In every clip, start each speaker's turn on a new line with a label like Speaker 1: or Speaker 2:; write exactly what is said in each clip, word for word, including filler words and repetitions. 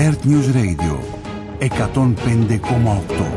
Speaker 1: Earth News Radio εκατόν πέντε κόμμα οκτώ.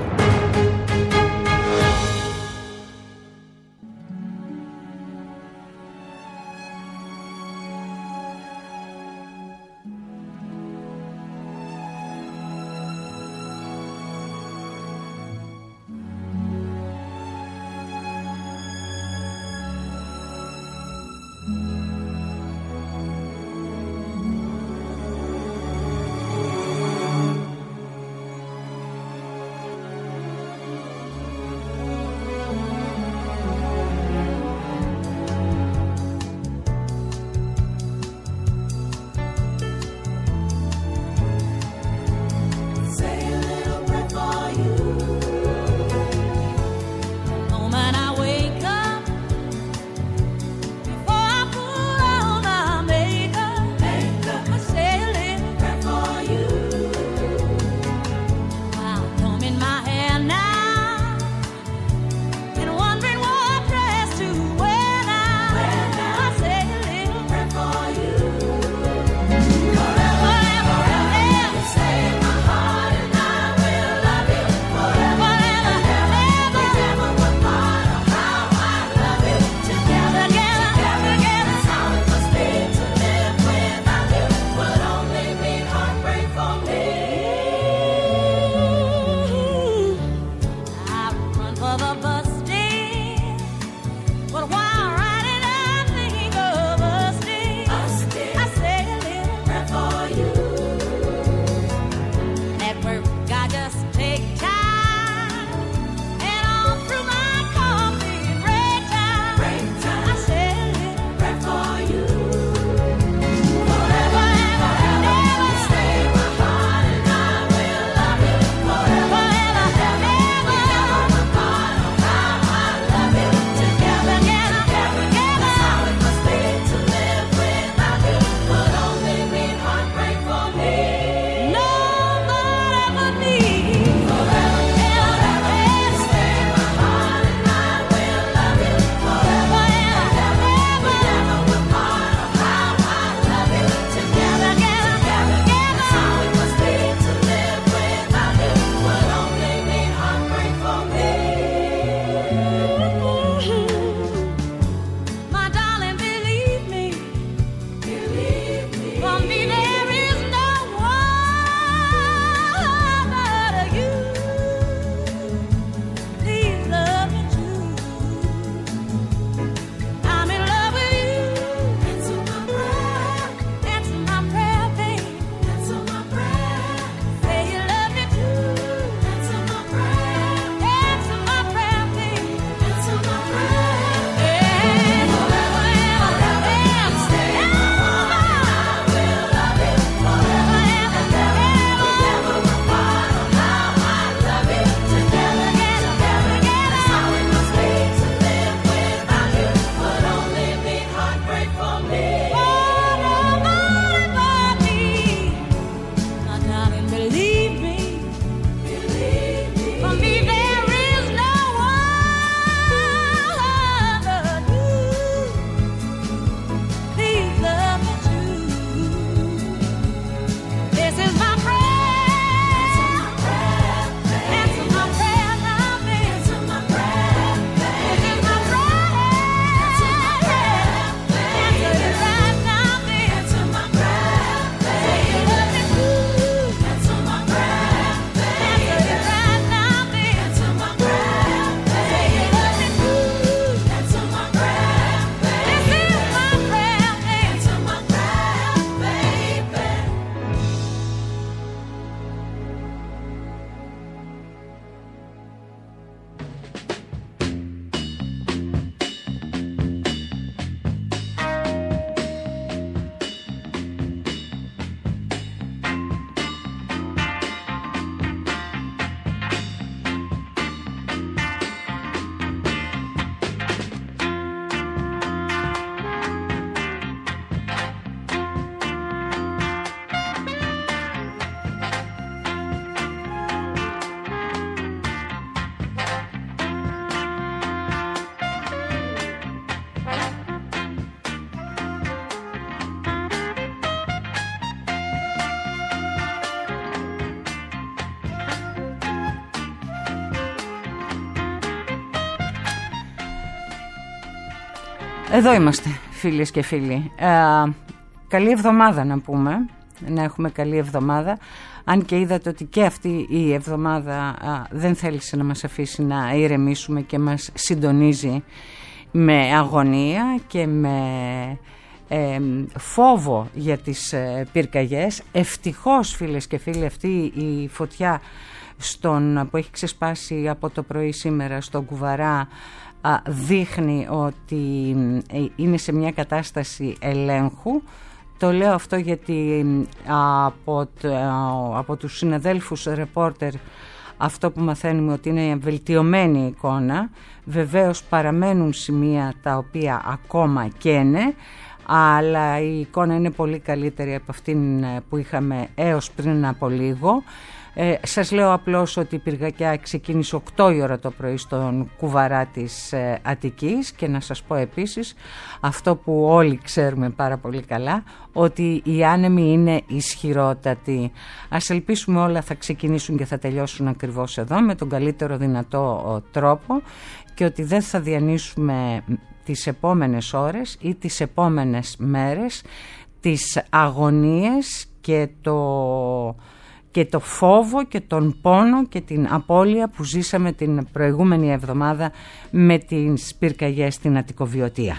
Speaker 2: Εδώ είμαστε, φίλες και φίλοι. Ε, καλή εβδομάδα να πούμε, να έχουμε καλή εβδομάδα. Αν και είδατε ότι και αυτή η εβδομάδα α, δεν θέλησε να μας αφήσει να ηρεμήσουμε και μας συντονίζει με αγωνία και με ε, φόβο για τις ε, πυρκαγιές. Ευτυχώς, φίλες και φίλοι, αυτή η φωτιά στον, που έχει ξεσπάσει από το πρωί σήμερα στον Κουβαρά δείχνει ότι είναι σε μια κατάσταση ελέγχου. Το λέω αυτό γιατί από, από τους συναδέλφους ρεπόρτερ αυτό που μαθαίνουμε ότι είναι βελτιωμένη εικόνα. Βεβαίως παραμένουν σημεία τα οποία ακόμα καίνε, αλλά η εικόνα είναι πολύ καλύτερη από αυτήν που είχαμε έως πριν από λίγο. Ε, σας λέω απλώς ότι η πυρκαγιά ξεκίνησε οκτώ η ώρα το πρωί στον Κουβαρά της ε, Αττικής, και να σας πω επίσης αυτό που όλοι ξέρουμε πάρα πολύ καλά, ότι οι άνεμοι είναι ισχυρότατοι. Ας ελπίσουμε όλα θα ξεκινήσουν και θα τελειώσουν ακριβώς εδώ με τον καλύτερο δυνατό τρόπο, και ότι δεν θα διανύσουμε τις επόμενες ώρες ή τις επόμενες μέρες τις αγωνίες και το... και το φόβο και τον πόνο και την απώλεια που ζήσαμε την προηγούμενη εβδομάδα με τις πυρκαγιές στην Αττικοβιωτία.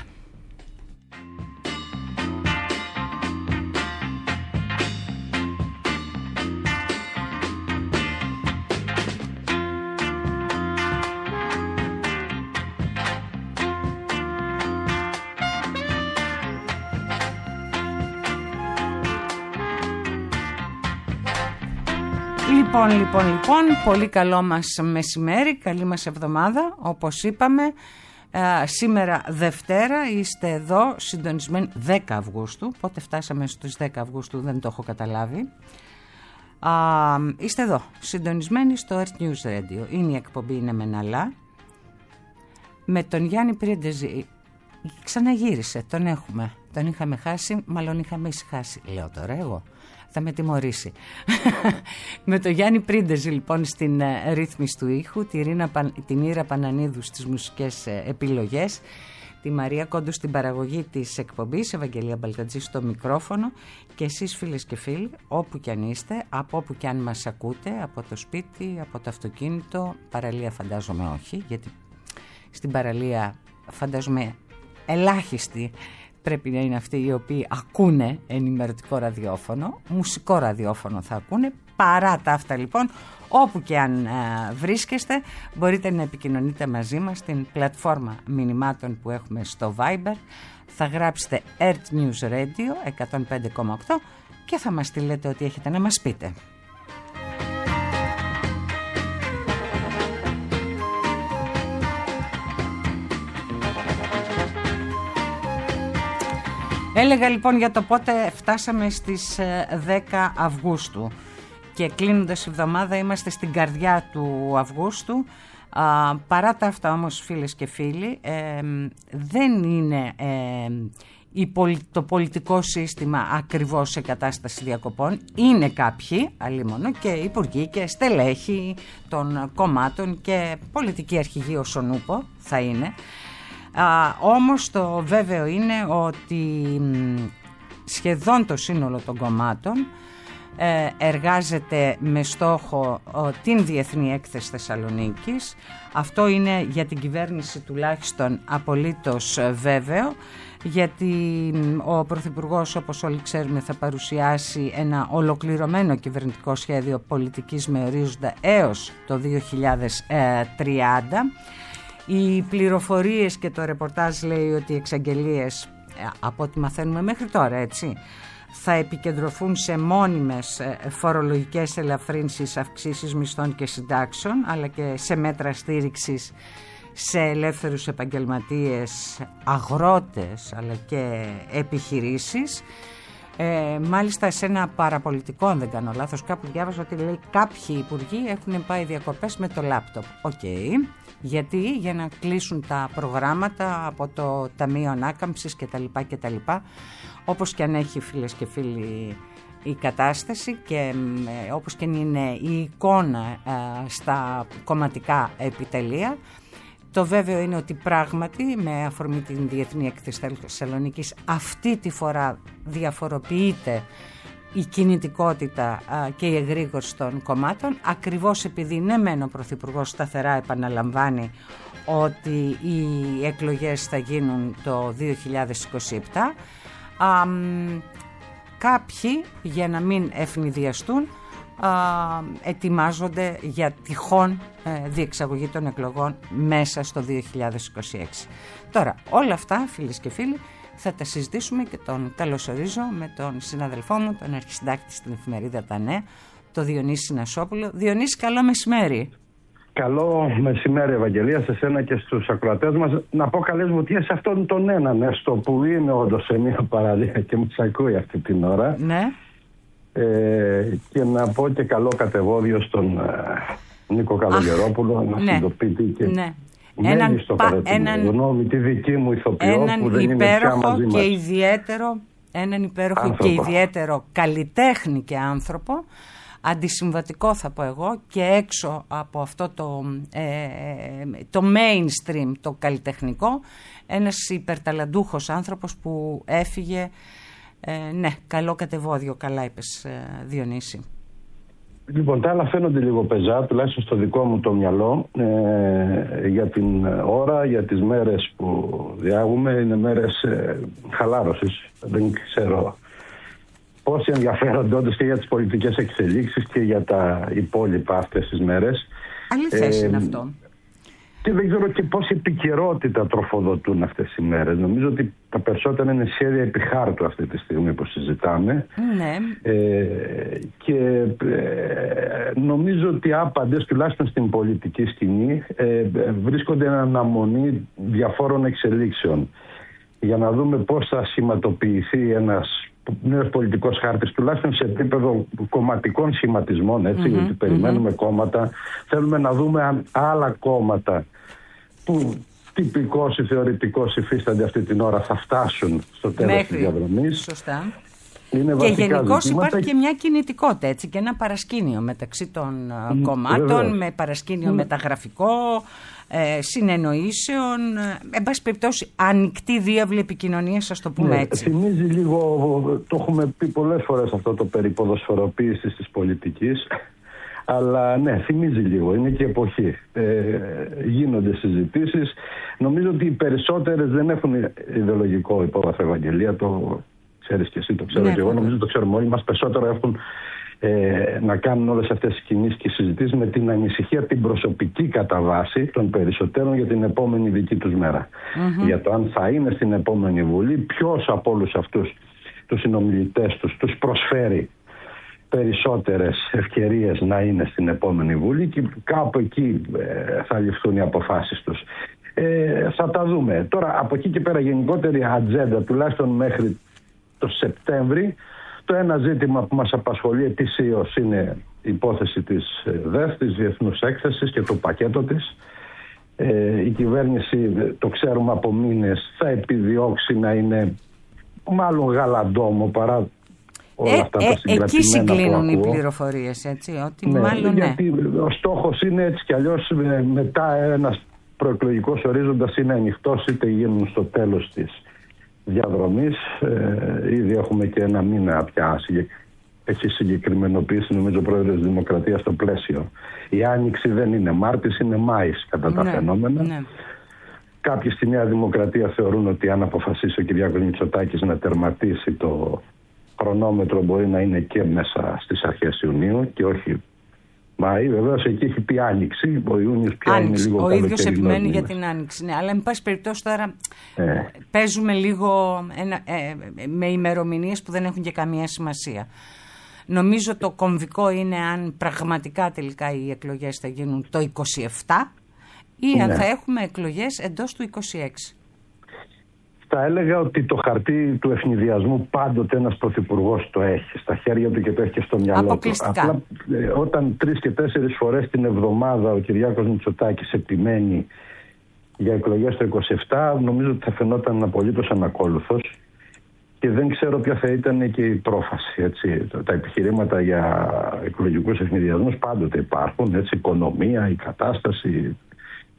Speaker 2: Λοιπόν, λοιπόν, λοιπόν, πολύ καλό μας μεσημέρι, καλή μας εβδομάδα, όπως είπαμε. Ε, σήμερα Δευτέρα είστε εδώ συντονισμένοι, δέκα Αυγούστου, πότε φτάσαμε στους δέκα Αυγούστου δεν το έχω καταλάβει. Α, είστε εδώ συντονισμένοι στο Earth News Radio, είναι η εκπομπή «Είναι Μεναλά», με τον Γιάννη Πρίντεζη. Ξαναγύρισε, τον έχουμε, τον είχαμε χάσει, μάλλον είχαμε ησυχάσει, λέω τώρα εγώ. Θα με τιμωρήσει. Με το Γιάννη Πρίντεζη λοιπόν στην ε, ρύθμιση του ήχου, τη Ρίνα, την Ήρα Πανανίδου στις μουσικές ε, επιλογές, τη Μαρία Κόντου στην παραγωγή της εκπομπής, Ευαγγελία Μπαλτατζή στο μικρόφωνο, και εσείς φίλες και φίλοι, όπου κι αν είστε, από όπου κι αν μας ακούτε, από το σπίτι, από το αυτοκίνητο, παραλία φαντάζομαι όχι, γιατί στην παραλία φαντάζομαι ελάχιστοι πρέπει να είναι αυτοί οι οποίοι ακούνε ενημερωτικό ραδιόφωνο, μουσικό ραδιόφωνο θα ακούνε. Παρά τα αυτά λοιπόν, όπου και αν α, βρίσκεστε, μπορείτε να επικοινωνείτε μαζί μας στην πλατφόρμα μηνυμάτων που έχουμε στο Viber. Θα γράψετε Earth News Radio εκατόν πέντε κόμμα οκτώ και θα μας στείλετε ό,τι έχετε να μας πείτε. Έλεγα λοιπόν για το πότε φτάσαμε στις δέκα Αυγούστου, και κλείνοντας η εβδομάδα είμαστε στην καρδιά του Αυγούστου. Α, παρά τα αυτά όμως, φίλες και φίλοι, ε, δεν είναι ε, η, το πολιτικό σύστημα ακριβώς σε κατάσταση διακοπών. Είναι κάποιοι, αλλήμωνο, και υπουργοί και στελέχοι των κομμάτων και πολιτικοί αρχηγοί όσον ούπο θα είναι. Α, όμως το βέβαιο είναι ότι σχεδόν το σύνολο των κομμάτων ε, εργάζεται με στόχο ο, την Διεθνή Έκθεση Θεσσαλονίκης. Αυτό είναι για την κυβέρνηση τουλάχιστον απολύτως βέβαιο, γιατί ο Πρωθυπουργός, όπως όλοι ξέρουμε, θα παρουσιάσει ένα ολοκληρωμένο κυβερνητικό σχέδιο πολιτικής με ορίζοντα έως το δύο χιλιάδες τριάντα. Οι πληροφορίες και το ρεπορτάζ λέει ότι οι εξαγγελίες, από ό,τι μαθαίνουμε μέχρι τώρα, έτσι, θα επικεντρωθούν σε μόνιμες φορολογικές ελαφρύνσεις, αυξήσεις μισθών και συντάξεων, αλλά και σε μέτρα στήριξης σε ελεύθερους επαγγελματίες, αγρότες, αλλά και επιχειρήσεις. Ε, μάλιστα σε ένα παραπολιτικό, αν δεν κάνω λάθος, κάπου διάβασα ότι λέει κάποιοι υπουργοί έχουν πάει διακοπές με το λάπτοπ. Οκ. Okay. Γιατί? Για να κλείσουν τα προγράμματα από το Ταμείο Ανάκαμψης κτλ. κτλ. Όπως και αν έχει, φίλες και φίλοι, η κατάσταση και ε, όπως και είναι η εικόνα ε, στα κομματικά επιτελεία, Το βέβαιο είναι ότι πράγματι με αφορμή την Διεθνή Έκθεση Θεσσαλονίκης αυτή τη φορά διαφοροποιείται η κινητικότητα α, και η εγρήγορση των κομμάτων, ακριβώς επειδή ναι μεν ο Πρωθυπουργός σταθερά επαναλαμβάνει ότι οι εκλογές θα γίνουν το δύο χιλιάδες είκοσι επτά. Α, κάποιοι, για να μην ευνηδιαστούν, α, ετοιμάζονται για τυχόν ε, διεξαγωγή των εκλογών μέσα στο δύο χιλιάδες είκοσι έξι. Τώρα, όλα αυτά, φίλες και φίλοι, θα τα συζητήσουμε και τον καλωσορίζω με τον συναδελφό μου, τον αρχισυντάκτη στην εφημερίδα Τα Νέα, το Διονύση Συνασόπουλο. Διονύση, καλό μεσημέρι.
Speaker 3: Καλό μεσημέρι, Ευαγγελία, σε σένα και στους ακροατές μας. Να πω καλές βουτιές σε αυτόν τον έναν έστω που είναι όντως σε μια παραλία και μας ακούει αυτή την ώρα.
Speaker 2: Ναι.
Speaker 3: Ε, και να πω και καλό κατεβόδιο στον ε, Νίκο Καλογερόπουλο, να
Speaker 2: ναι.
Speaker 3: συντοπίτη και
Speaker 2: ναι.
Speaker 3: μένει στο Καρατινό, τη δική μου ηθοποιό
Speaker 2: έναν
Speaker 3: που δεν
Speaker 2: υπέροχο
Speaker 3: είναι πια μαζί
Speaker 2: και
Speaker 3: μας.
Speaker 2: ιδιαίτερο, έναν υπέροχο
Speaker 3: άνθρωπο.
Speaker 2: και ιδιαίτερο καλλιτέχνη και άνθρωπο, αντισυμβατικό θα πω εγώ, και έξω από αυτό το, ε, το mainstream, το καλλιτεχνικό, ένας υπερταλαντούχος άνθρωπος που έφυγε, ε, ναι, καλό κατεβόδιο, καλά είπες, ε, Διονύση.
Speaker 3: Λοιπόν, τα άλλα φαίνονται λίγο πεζά, τουλάχιστον στο δικό μου το μυαλό, ε, για την ώρα, για τις μέρες που διάγουμε. Είναι μέρες ε, χαλάρωσης. Δεν ξέρω πόσοι ενδιαφέρονται όντως και για τις πολιτικές εξελίξεις και για τα υπόλοιπα αυτές τις μέρες.
Speaker 2: Αληθές
Speaker 3: ε,
Speaker 2: είναι αυτό.
Speaker 3: Και δεν ξέρω και πόση επικαιρότητα τροφοδοτούν αυτές οι μέρες. Νομίζω ότι τα περισσότερα είναι σχέδια επί χάρτου αυτή τη στιγμή που συζητάμε.
Speaker 2: Ναι.
Speaker 3: Ε, και ε, νομίζω ότι άπαντες, τουλάχιστον στην πολιτική σκηνή, ε, βρίσκονται εν αναμονή διαφόρων εξελίξεων για να δούμε πώς θα σχηματοποιηθεί ένας νέος πολιτικός χάρτης, τουλάχιστον σε επίπεδο κομματικών σχηματισμών, έτσι, mm-hmm, γιατί περιμένουμε mm-hmm. κόμματα. Θέλουμε να δούμε αν άλλα κόμματα που τυπικώς ή θεωρητικώς υφίστανται αυτή την ώρα θα φτάσουν στο τέλος Μέχρι. της διαδρομής.
Speaker 2: Σωστά.
Speaker 3: Είναι
Speaker 2: και γενικώς
Speaker 3: ζητήματα.
Speaker 2: Υπάρχει και μια κινητικότητα, έτσι, και ένα παρασκήνιο μεταξύ των mm, κομμάτων, βεβαίως. Με παρασκήνιο mm. μεταγραφικό, ε, συνεννοήσεων, ε, εν πάση περιπτώσει ανοιχτή διάβλη επικοινωνίας, ας το πούμε, ναι, έτσι.
Speaker 3: Θυμίζει λίγο, το έχουμε πει πολλές φορές αυτό το περί ποδοσφαιροποίησης της πολιτικής, αλλά ναι, θυμίζει λίγο, είναι και εποχή. Ε, γίνονται συζητήσεις. Νομίζω ότι οι περισσότερες δεν έχουν ιδεολογικό υπόβαθρο, Ευαγγελία, το ξέρεις και εσύ, το ξέρω ναι, και εγώ, νομίζω το ξέρουμε όλοι μας. Περισσότερο έχουν ε, να κάνουν όλες αυτές τις κινήσεις και συζητήσεις με την ανησυχία, την προσωπική κατά βάση των περισσότερων για την επόμενη δική τους μέρα. Mm-hmm. Για το αν θα είναι στην επόμενη Βουλή, ποιος από όλους αυτούς τους συνομιλητές τους τους προσφέρει περισσότερες ευκαιρίες να είναι στην επόμενη Βουλή, και κάπου εκεί ε, θα ληφθούν οι αποφάσεις τους. Ε, θα τα δούμε. Τώρα από εκεί και πέρα γενικότερη ατζέντα, τουλάχιστον μέχρι το Σεπτέμβρη, το ένα ζήτημα που μας απασχολεί ετησίως είναι η υπόθεση της ΔΕΘ, της Διεθνούς Έκθεσης και το πακέτο της. Ε, η κυβέρνηση, το ξέρουμε από μήνες, θα επιδιώξει να είναι μάλλον γαλαντόμο παρά όλα αυτά ε, τα συγκρατημένα. Εκεί
Speaker 2: συγκλίνουν οι πληροφορίες, έτσι, ότι ναι, μάλλον ναι.
Speaker 3: Γιατί ο στόχος είναι έτσι κι αλλιώς μετά ένας προεκλογικός ορίζοντας είναι ανοιχτός, είτε γίνουν στο τέλος της διαδρομής. Ε, ήδη έχουμε και ένα μήνα πια, έχει συγκεκριμενοποιήσει νομίζω ο Πρόεδρος της Δημοκρατίας το πλαίσιο. Η Άνοιξη δεν είναι Μάρτης, είναι Μάης κατά τα ναι, φαινόμενα. Ναι. Κάποιοι στη Νέα Δημοκρατία θεωρούν ότι αν αποφασίσει ο Κυριάκος Μητσοτάκης να τερματίσει το χρονόμετρο, μπορεί να είναι και μέσα στις αρχές Ιουνίου και όχι Μάη. Βεβαίως εκεί έχει πει Άνοιξη, ο Ιούνιος πια Άνοιξη. Είναι λίγο
Speaker 2: ο ίδιος επιμένει για την Άνοιξη. Ναι, αλλά εν πάση περιπτώσει τώρα ε. παίζουμε λίγο ένα, ε, με ημερομηνίες που δεν έχουν και καμία σημασία. Νομίζω το κομβικό είναι αν πραγματικά τελικά οι εκλογές θα γίνουν το είκοσι επτά ή ναι. αν θα έχουμε εκλογές εντός του είκοσι έξι.
Speaker 3: Θα έλεγα ότι το χαρτί του ευνηδιασμού πάντοτε ένας πρωθυπουργός το έχει στα χέρια του και το έχει και στο μυαλό του. Απλά ε, όταν τρεις και τέσσερις φορές την εβδομάδα ο Κυριάκος Μητσοτάκης επιμένει για εκλογές το είκοσι επτά, νομίζω ότι θα φαινόταν απολύτως ανακόλουθος και δεν ξέρω ποια θα ήταν και η πρόφαση. Έτσι. Τα επιχειρήματα για εκλογικούς ευνηδιασμούς πάντοτε υπάρχουν, έτσι, οικονομία, η κατάσταση,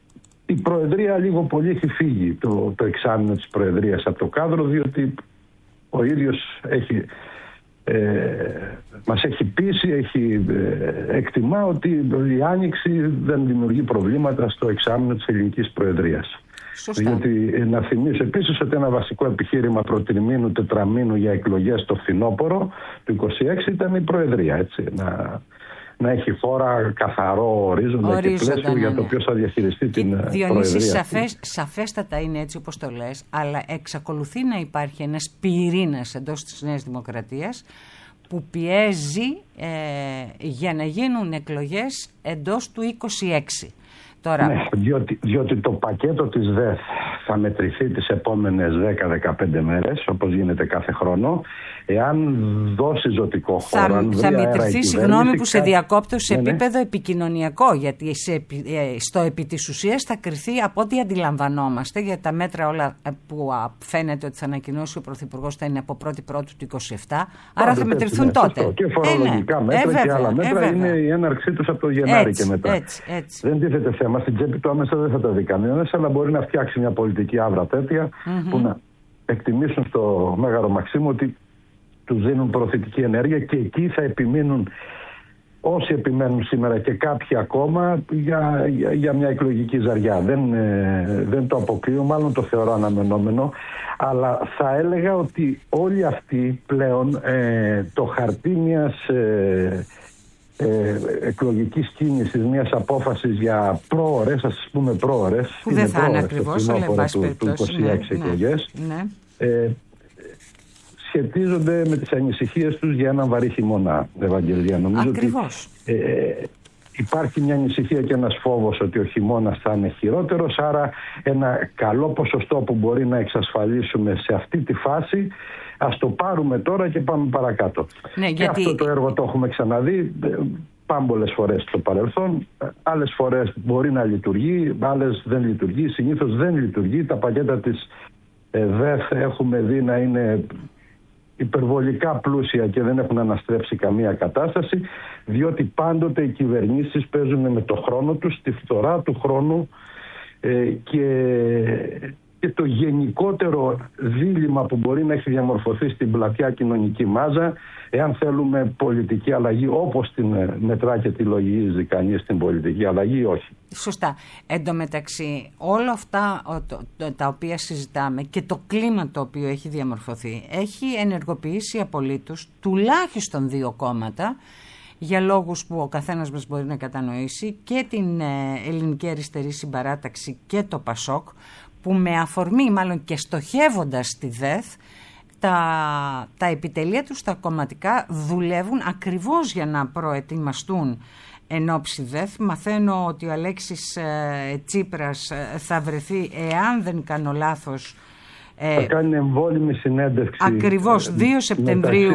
Speaker 3: η Προεδρία λίγο πολύ έχει φύγει το, το εξάμηνο της Προεδρίας από το κάδρο, διότι ο ίδιος έχει, ε, μας έχει πείσει, έχει, ε, εκτιμά ότι η Άνοιξη δεν δημιουργεί προβλήματα στο εξάμηνο της ελληνικής Προεδρίας.
Speaker 2: Σωστά.
Speaker 3: Γιατί να θυμίσω επίσης ότι ένα βασικό επιχείρημα προτριμήνου τετραμήνου για εκλογές το φθινόπωρο του είκοσι έξι ήταν η Προεδρία, έτσι, να... να έχει χώρα καθαρό ορίζοντα, ορίζοντα και πλαίσιο, ναι, για το ποιος θα διαχειριστεί και την Διονύση, Προεδρία.
Speaker 2: Σαφές, σαφέστατα είναι έτσι όπως το λες, αλλά εξακολουθεί να υπάρχει ένας πυρήνας εντός της Νέας Δημοκρατίας που πιέζει ε, για να γίνουν εκλογές εντός του είκοσι έξι. Τώρα...
Speaker 3: Ναι, διότι, διότι το πακέτο της ΔΕΘ θα μετρηθεί τις επόμενες δέκα με δεκαπέντε μέρες, όπως γίνεται κάθε χρόνο. Εάν δώσει ζωτικό χώρο,
Speaker 2: θα,
Speaker 3: αν
Speaker 2: θα μετρηθεί, συγγνώμη που σε διακόπτω, σε
Speaker 3: ναι,
Speaker 2: επίπεδο
Speaker 3: ναι.
Speaker 2: επικοινωνιακό, γιατί σε, στο επί της ουσίας θα κριθεί από ό,τι αντιλαμβανόμαστε, για τα μέτρα όλα που φαίνεται ότι θα ανακοινώσει ο Πρωθυπουργός θα είναι από πρώτη πρώτη του είκοσι επτά, άρα
Speaker 3: Άντε,
Speaker 2: θα μετρηθούν
Speaker 3: ναι,
Speaker 2: τότε.
Speaker 3: Αυτό. Και φορολογικά ε, ναι. μέτρα ε, βέβαια, και άλλα μέτρα ε, είναι η έναρξή τους από το Γενάρη
Speaker 2: έτσι,
Speaker 3: και μετά.
Speaker 2: Έτσι, έτσι.
Speaker 3: Δεν τίθεται θέμα. Στην τσέπη του άμεσα δεν θα τα δει κανένας, αλλά μπορεί να φτιάξει μια πολιτική άβρα τέτοια mm-hmm. που να εκτιμήσουν στο Μέγαρο Μαξίμου ότι τους δίνουν προωθητική ενέργεια και εκεί θα επιμείνουν όσοι επιμένουν σήμερα και κάποιοι ακόμα για, για, για μια εκλογική ζαριά. Δεν, ε, δεν το αποκλείω, μάλλον το θεωρώ αναμενόμενο, αλλά θα έλεγα ότι όλοι αυτοί πλέον ε, το χαρτί μιας ε, ε, εκλογικής κίνησης, μιας απόφασης για πρόωρες, ας πούμε πρόωρες,
Speaker 2: που δεν θα είναι ακριβώς, αλλά εν πάση περιπτώσει,
Speaker 3: είκοσι έξι
Speaker 2: ναι,
Speaker 3: εκλογές,
Speaker 2: ναι.
Speaker 3: Ε, σχετίζονται με τις ανησυχίες τους για έναν βαρύ χειμώνα, Ευαγγελία. Νομίζω
Speaker 2: Ακριβώς.
Speaker 3: ότι ε, υπάρχει μια ανησυχία και ένας φόβος ότι ο χειμώνας θα είναι χειρότερος, άρα ένα καλό ποσοστό που μπορεί να εξασφαλίσουμε σε αυτή τη φάση, ας το πάρουμε τώρα και πάμε παρακάτω.
Speaker 2: Ναι,
Speaker 3: και
Speaker 2: γιατί...
Speaker 3: αυτό το έργο το έχουμε ξαναδεί πάμπολες φορές στο παρελθόν, άλλες φορές μπορεί να λειτουργεί, άλλες δεν λειτουργεί, συνήθως δεν λειτουργεί. Τα πακέτα της ΔΕΘ έχουμε δει να είναι υπερβολικά πλούσια και δεν έχουν αναστρέψει καμία κατάσταση, διότι πάντοτε οι κυβερνήσεις παίζουν με το χρόνο τους, τη φθορά του χρόνου ε, και, και το γενικότερο δίλημμα που μπορεί να έχει διαμορφωθεί στην πλατιά κοινωνική μάζα, εάν θέλουμε πολιτική αλλαγή όπως την μετρά και τη λογίζει κανείς στην πολιτική αλλαγή ή όχι.
Speaker 2: Σωστά. Εν τω μεταξύ, όλα αυτά τα οποία συζητάμε και το κλίμα το οποίο έχει διαμορφωθεί έχει ενεργοποιήσει απολύτως τουλάχιστον δύο κόμματα, για λόγους που ο καθένας μας μπορεί να κατανοήσει, και την Ελληνική Αριστερή Συμπαράταξη και το ΠΑΣΟΚ, που με αφορμή μάλλον και στοχεύοντας τη ΔΕΘ, τα, τα επιτελεία τους τα κομματικά δουλεύουν ακριβώς για να προετοιμαστούν εν ώψη ΔΕΘ. Μαθαίνω ότι ο Αλέξης ε, Τσίπρας ε, θα βρεθεί, εάν δεν κάνω λάθος,
Speaker 3: ε, θα κάνει εμβόλυμη συνέντευξη.
Speaker 2: Ακριβώς, δύο Σεπτεμβρίου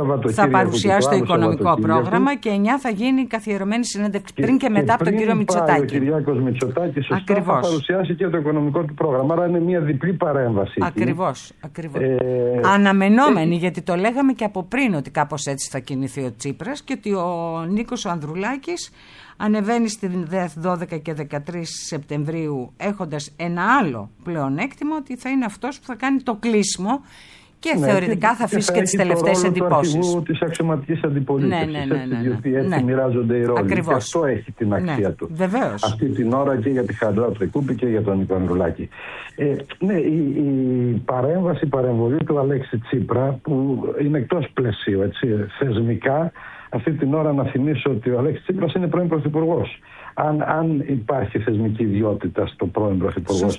Speaker 2: θα παρουσιάσει το οικονομικό πρόγραμμα και εννιά θα γίνει καθιερωμένη συνέντευξη, και, πριν και, και μετά από τον κύριο Μητσοτάκη.
Speaker 3: Ο Κυριάκος Μητσοτάκης σωστά θα παρουσιάσει και το οικονομικό του πρόγραμμα. Άρα είναι μια διπλή παρέμβαση.
Speaker 2: Ακριβώς, ακριβώς. Ε, Αναμενόμενη, ε, γιατί το λέγαμε και από πριν ότι κάπως έτσι θα κινηθεί ο Τσίπρας και ότι ο Νίκος ο Ανδρουλάκης ανεβαίνει στην ΔΕΘ δώδεκα και δεκατρείς Σεπτεμβρίου έχοντας ένα άλλο πλεονέκτημα, ότι θα είναι αυτός που θα κάνει το κλείσιμο και ναι, θεωρητικά και, θα αφήσει και, και τις τελευταίες εντυπώσεις.
Speaker 3: Του της αξιωματικής αντιπολίτευσης,
Speaker 2: ναι, ναι, ναι, ναι, ναι,
Speaker 3: διότι έτσι ναι. μοιράζονται οι ρόλοι. Ακριβώς. Και αυτό έχει την αξία
Speaker 2: ναι,
Speaker 3: του.
Speaker 2: Βεβαίως.
Speaker 3: Αυτή την ώρα και για τη Χαντρά Τρικούπη και για τον Νίκο Ανδρουλάκη. Ε, ναι, η, η παρέμβαση, η παρεμβολή του Αλέξη Τσίπρα, που είναι εκτός πλαισίου, έτσι, θεσμικά. Αυτή την ώρα να θυμίσω ότι ο Αλέξης Τσίπρας είναι πρώην πρωθυπουργός. Αν, αν υπάρχει θεσμική ιδιότητα στο πρώην πρωθυπουργός.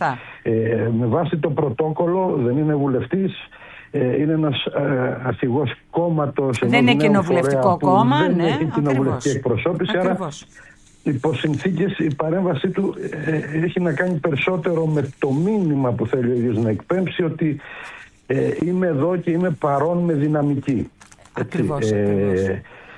Speaker 3: Ε, με βάση το πρωτόκολλο δεν είναι βουλευτής, ε, είναι ένας ε, αρχηγός κόμματος.
Speaker 2: Δεν είναι κοινοβουλευτικό κόμμα,
Speaker 3: δεν
Speaker 2: ναι.
Speaker 3: έχει κοινοβουλευτική εκπροσώπηση.
Speaker 2: Ακριβώς.
Speaker 3: Άρα υπό συνθήκες η παρέμβασή του ε, έχει να κάνει περισσότερο με το μήνυμα που θέλει ο ίδιος να εκπέμψει, ότι ε, είμαι εδώ και είμαι παρόν με δυναμική.
Speaker 2: Ακριβώς.
Speaker 3: Ε,
Speaker 2: ακριβώς.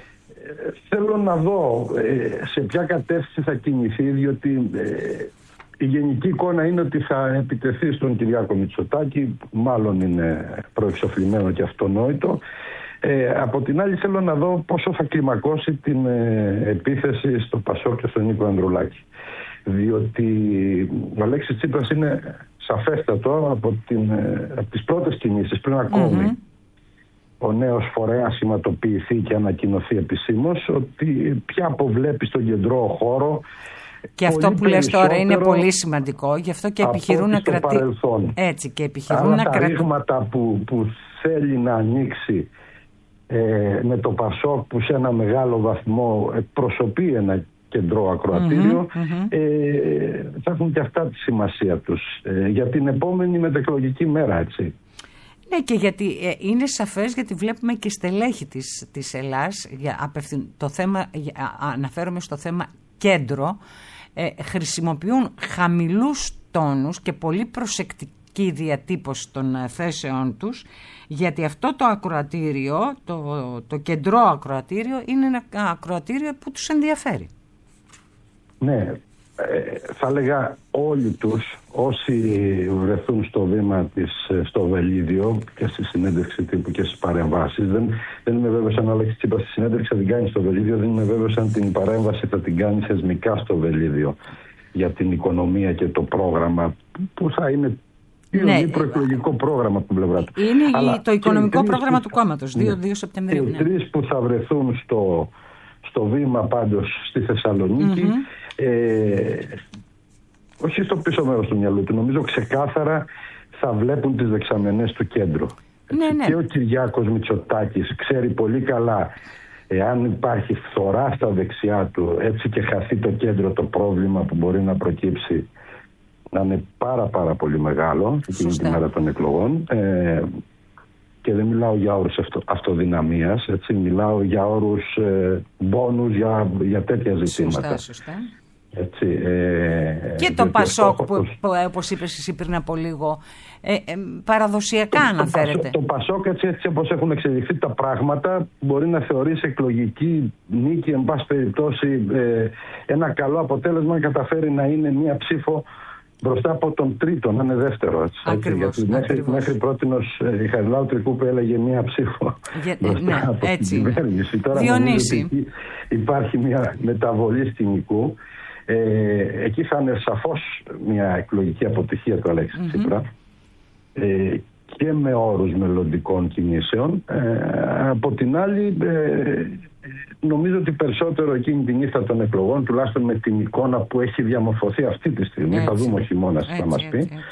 Speaker 3: Θέλω να δω ε, σε ποια κατεύθυνση θα κινηθεί, διότι ε, η γενική εικόνα είναι ότι θα επιτεθεί στον Κυριάκο Μητσοτάκη, μάλλον είναι προεξοφλημένο και αυτονόητο. Ε, από την άλλη θέλω να δω πόσο θα κλιμακώσει την ε, επίθεση στο ΠΑΣΟΚ και στον Νίκο Ανδρουλάκη. διότι ο Αλέξης Τσίπρας είναι σαφέστατο από, την, από τις πρώτες κινήσεις, πριν ακόμη mm-hmm. ο νέος φορέας σηματοποιηθεί και ανακοινωθεί επισήμως, ότι πια αποβλέπει στον κεντρό χώρο.
Speaker 2: Και αυτό που λες τώρα είναι πολύ σημαντικό, γι' αυτό και επιχειρούν να κρατήσουν. Έτσι, και επιχειρούν
Speaker 3: Άρα
Speaker 2: να
Speaker 3: τα
Speaker 2: κρατήσουν.
Speaker 3: ρήγματα που, που θέλει να ανοίξει ε, με το Πασόκ, που σε ένα μεγάλο βαθμό εκπροσωπεί ένα κεντρό ακροατήριο, mm-hmm, mm-hmm. Ε, θα έχουν και αυτά τη σημασία τους ε, για την επόμενη μετεκλογική μέρα, έτσι.
Speaker 2: Ναι, και γιατί ε, είναι σαφές, γιατί βλέπουμε και στελέχη της, της Ελλάς, για, απευθυν, το θέμα, για, αναφέρομαι στο θέμα κέντρο, ε, χρησιμοποιούν χαμηλούς τόνους και πολύ προσεκτική διατύπωση των ε, θέσεών τους, γιατί αυτό το ακροατήριο, το, το κεντρό ακροατήριο, είναι ένα ακροατήριο που τους ενδιαφέρει.
Speaker 3: Ναι, ε, θα έλεγα όλοι τους, όσοι βρεθούν στο βήμα της, στο Βελίδιο και στη συνέντευξη τύπου και στις παρεμβάσεις, δεν, δεν είμαι βέβαιος αν ο Αλέξης Τσίπρας στη συνέντευξη θα την κάνει στο Βελίδιο, δεν είμαι βέβαιος αν την παρέμβαση θα την κάνει θεσμικά στο Βελίδιο για την οικονομία και το πρόγραμμα που θα είναι
Speaker 2: ναι,
Speaker 3: είναι προεκλογικό πρόγραμμα από την πλευρά του.
Speaker 2: Είναι αλλά το οικονομικό πρόγραμμα που, του κόμματος, δύο Σεπτεμβρίου.
Speaker 3: Οι τρεις που θα βρεθούν στο, στο βήμα πάντως στη Θεσσαλονίκη, mm-hmm. ε, όχι στο πίσω μέρος του μυαλού του, νομίζω ξεκάθαρα θα βλέπουν τις δεξαμενές του κέντρου.
Speaker 2: Ναι, ναι.
Speaker 3: Και ο Κυριάκος Μητσοτάκης ξέρει πολύ καλά, εάν υπάρχει φθορά στα δεξιά του, έτσι και χαθεί το κέντρο, το πρόβλημα που μπορεί να προκύψει να είναι πάρα πάρα πολύ μεγάλο εκείνη τη μέρα των εκλογών. Ε, και δεν μιλάω για όρους αυτο, αυτοδυναμίας, έτσι, μιλάω για όρους ε, μπόνους, για, για τέτοια ζητήματα.
Speaker 2: Σωστά, σωστά.
Speaker 3: Έτσι, ε,
Speaker 2: και το Πασόκ που, που, που όπως είπες εσύ πριν από λίγο ε, ε, παραδοσιακά το, αναφέρεται.
Speaker 3: Το, το Πασόκ έτσι, έτσι όπως έχουν εξελιχθεί τα πράγματα μπορεί να θεωρήσει εκλογική νίκη, εν πάση περιπτώσει ε, ένα καλό αποτέλεσμα, να καταφέρει να είναι μία ψήφο μπροστά από τον τρίτο, να είναι δεύτερο. Έτσι,
Speaker 2: ακριβώς,
Speaker 3: γιατί μέχρι, μέχρι πρότινος η Χαριλάου Τρικούπη έλεγε μία ψήφο για, μπροστά ναι, από έτσι την κυβέρνηση. Τώρα
Speaker 2: Διονύση,
Speaker 3: υπάρχει μία μεταβολή σκηνικού. Ε, εκεί θα είναι σαφώς μια εκλογική αποτυχία του Αλέξη mm-hmm. Τσίπρα ε, και με όρους μελλοντικών κινήσεων. Ε, από την άλλη ε, νομίζω ότι περισσότερο εκείνη την νύχτα των εκλογών, τουλάχιστον με την εικόνα που έχει διαμορφωθεί αυτή τη στιγμή, έτσι, θα δούμε ο χειμώνας τι θα μας πει, έτσι, έτσι.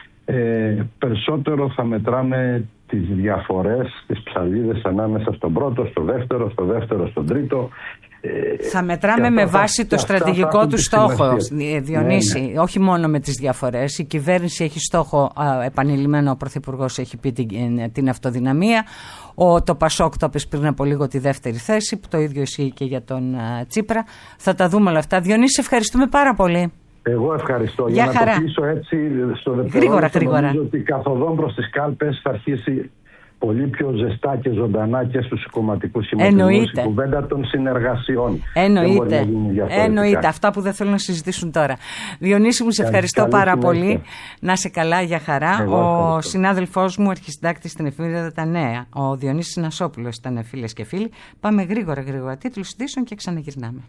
Speaker 3: Ε, περισσότερο θα μετράμε τις διαφορές, τις ψαλίδες ανάμεσα στον πρώτο, στο δεύτερο, στο δεύτερο, στον τρίτο.
Speaker 2: Θα μετράμε με βάση το στρατηγικό του στόχο, Διονύση, ναι, ναι. όχι μόνο με τις διαφορές. Η κυβέρνηση έχει στόχο, επανειλημμένο ο Πρωθυπουργός έχει πει την, την αυτοδυναμία. Ο, το Πασόκ το είπε πριν από λίγο τη δεύτερη θέση, που το ίδιο ισχύει και για τον uh, Τσίπρα. Θα τα δούμε όλα αυτά. Διονύση, ευχαριστούμε πάρα πολύ.
Speaker 3: Εγώ ευχαριστώ.
Speaker 2: Για,
Speaker 3: για
Speaker 2: χαρά.
Speaker 3: να το πείσω έτσι στο δευτερόλεπτο,
Speaker 2: γρήγορα, γρήγορα.
Speaker 3: Νομίζω ότι καθοδόν προς τις κάλπες θα αρχίσει πολύ πιο ζεστά και ζωντανά και στους κομματικούς συμμετοχούς η κουβέντα των συνεργασιών.
Speaker 2: Εννοείται. Εννοείται. Αυτά που δεν θέλουν να συζητήσουν τώρα. Διονύση μου, σε ευχαριστώ πάρα πολύ. Συνέχεια. Να σε καλά, για χαρά. Εγώ ο ευχαριστώ. Συνάδελφός μου, αρχισυντάκτης στην εφημερίδα Τα Νέα, ο Διονύσης Νασόπουλος, ήταν, φίλες και φίλοι. Πάμε γρήγορα, γρήγορα. Τίτλους ειδήσεων και ξαναγυρνάμε.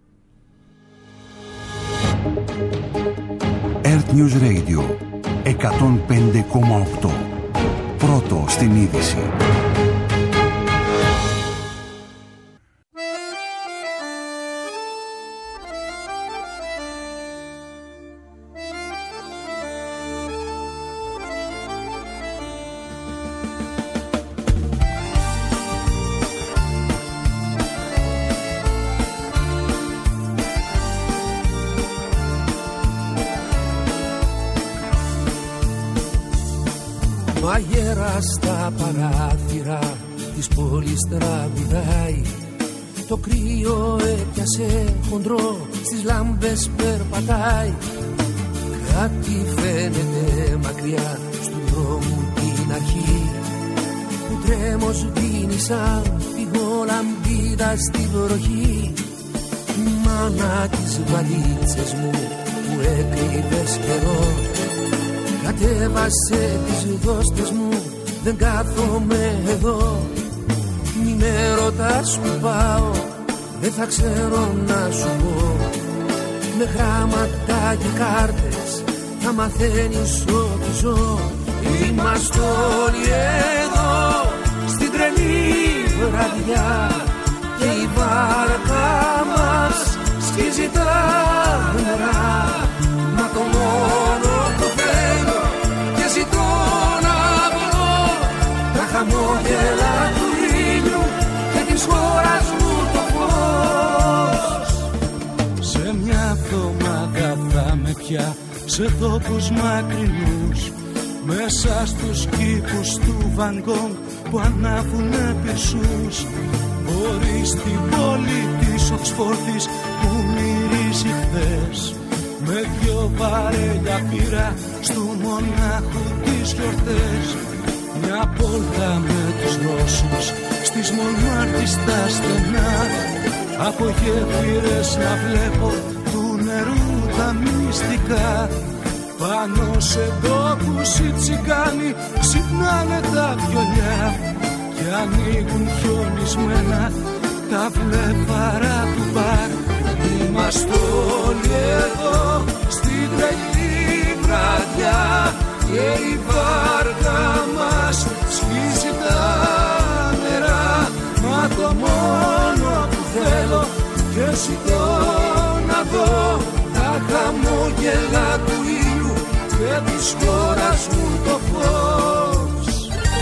Speaker 1: Earth News Radio εκατόν πέντε κόμμα οκτώ. Πρώτο στην είδηση.
Speaker 4: Μαγέρα στα παράθυρα της πόλης τραγουδάει. Το κρύο έπιασε χοντρό, στις λάμπες περπατάει. Κάτι φαίνεται μακριά στου δρόμου την αρχή, που τρέμος σβήνει σαν φυγόλαμπίδα στη βροχή. Μάνα τις βαλίτσες μου που έκρυβες καιρό, κατέβασε τις δώστες μου, δεν κάθομαι εδώ. Μη με ρωτάς που πάω, δεν θα ξέρω να σου πω. Με γράμματα λεφτά και κάρτες θα μαθαίνεις ότι ζω. Είμαστε όλοι εδώ στην τρελή βραδιά και η βάρκα μας σκίζει τα νερά. Μα το μόνο που θέλω και ζητώ να βρω τα χαμόγελα του ήλιου και της χώρας μου το φως. Σε μια εβδομάδα θα με πια σε τόπους μακρινούς, μέσα στους κήπους του Βαν Γκόγκ που ανάβουνε πυρσούς. Μπορεί στην πόλη της Οξφόρδης που μυρίζει χθες, με δυο βαρέλια πήρα στου μονάχου τις γιορτές. Μια πόλτα με τους Ρώσους στις Μονμάρτης τα στενά, από γέφυρες να βλέπω του νερού τα μυστικά. Πάνω σε τόπους οι τσιγκάνοι ξυπνάνε τα βιολιά και ανοίγουν χιονισμένα τα βλέφαρα του μπαρ. Είμαστε όλοι εδώ στην τρελή βραδιά και η βάρκα μας σκίζει τα νερά. Μα το μόνο που θέλω και ζητώ να δω τα χαμόγελα του ήλιου και της χώρας μου το φως.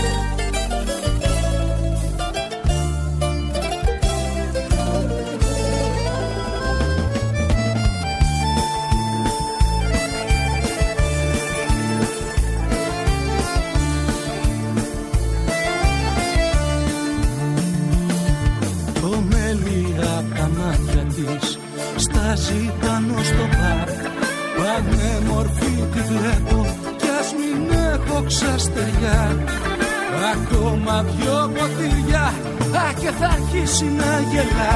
Speaker 4: Το μέλι απ' τα μάτια της στάζει πάνω στο πάρκ. Πανέμορφη τη βλέπω κι ας μην έχω ξαστεριά. Ακόμα δυο ποτήρια, α, και θα αρχίσει να γελά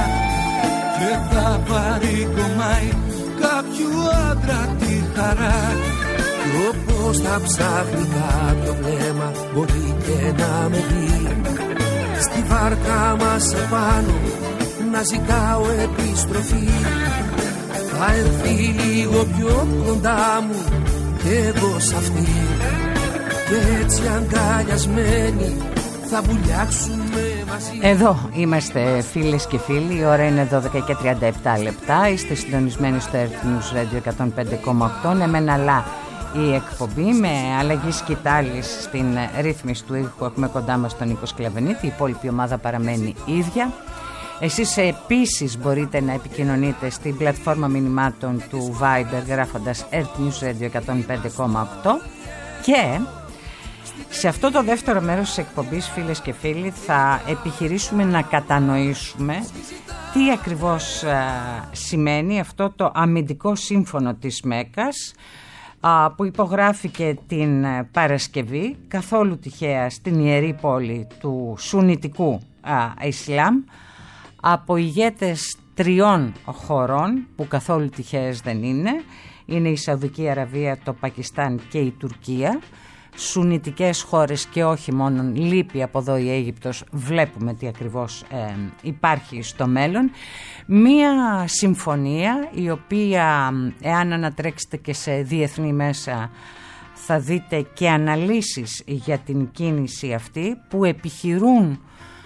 Speaker 4: και θα πάρει κομμάι κάποιου άντρα τη χαρά. Κι όπως θα ψάχνει κάποιο βλέμμα μπορεί και να με δει στη βάρκα μας επάνω να ζητάω επιστροφή. Θα έρθει λίγο πιο κοντά μου και εγώ σ' αυτή και έτσι αγκαλιασμένοι θα βουλιάξουμε μαζί.
Speaker 2: Εδώ είμαστε φίλες και φίλοι, η ώρα είναι δώδεκα και τριάντα επτά λεπτά. Είστε συντονισμένοι στο Earth News Radio εκατόν πέντε κόμμα οκτώ. Ναι μεν αλλά η εκπομπή με αλλαγή σκητάλης στην ρύθμιση του ήχου. Έχουμε κοντά μας τον Νίκο Σκλαβενίτη, η υπόλοιπη ομάδα παραμένει ίδια. Εσείς επίσης μπορείτε να επικοινωνείτε στην πλατφόρμα μηνυμάτων του Viber γράφοντας Earth News Radio εκατόν πέντε κόμμα οκτώ και σε αυτό το δεύτερο μέρος της εκπομπής, φίλες και φίλοι, θα επιχειρήσουμε να κατανοήσουμε τι ακριβώς α, σημαίνει αυτό το αμυντικό σύμφωνο της Μέκκας α, που υπογράφηκε την Παρασκευή, καθόλου τυχαία, στην ιερή πόλη του Σουνιτικού α, Ισλάμ, από ηγέτες τριών χωρών που καθόλου τυχαίες δεν είναι. Είναι η Σαουδική Αραβία, το Πακιστάν και η Τουρκία. Σουνιτικές χώρες και όχι μόνο, λείπει από εδώ η Αίγυπτος, βλέπουμε τι ακριβώς ε, υπάρχει στο μέλλον. Μία συμφωνία η οποία, εάν ανατρέξετε και σε διεθνή μέσα, θα δείτε και αναλύσεις για την κίνηση αυτή που επιχειρούν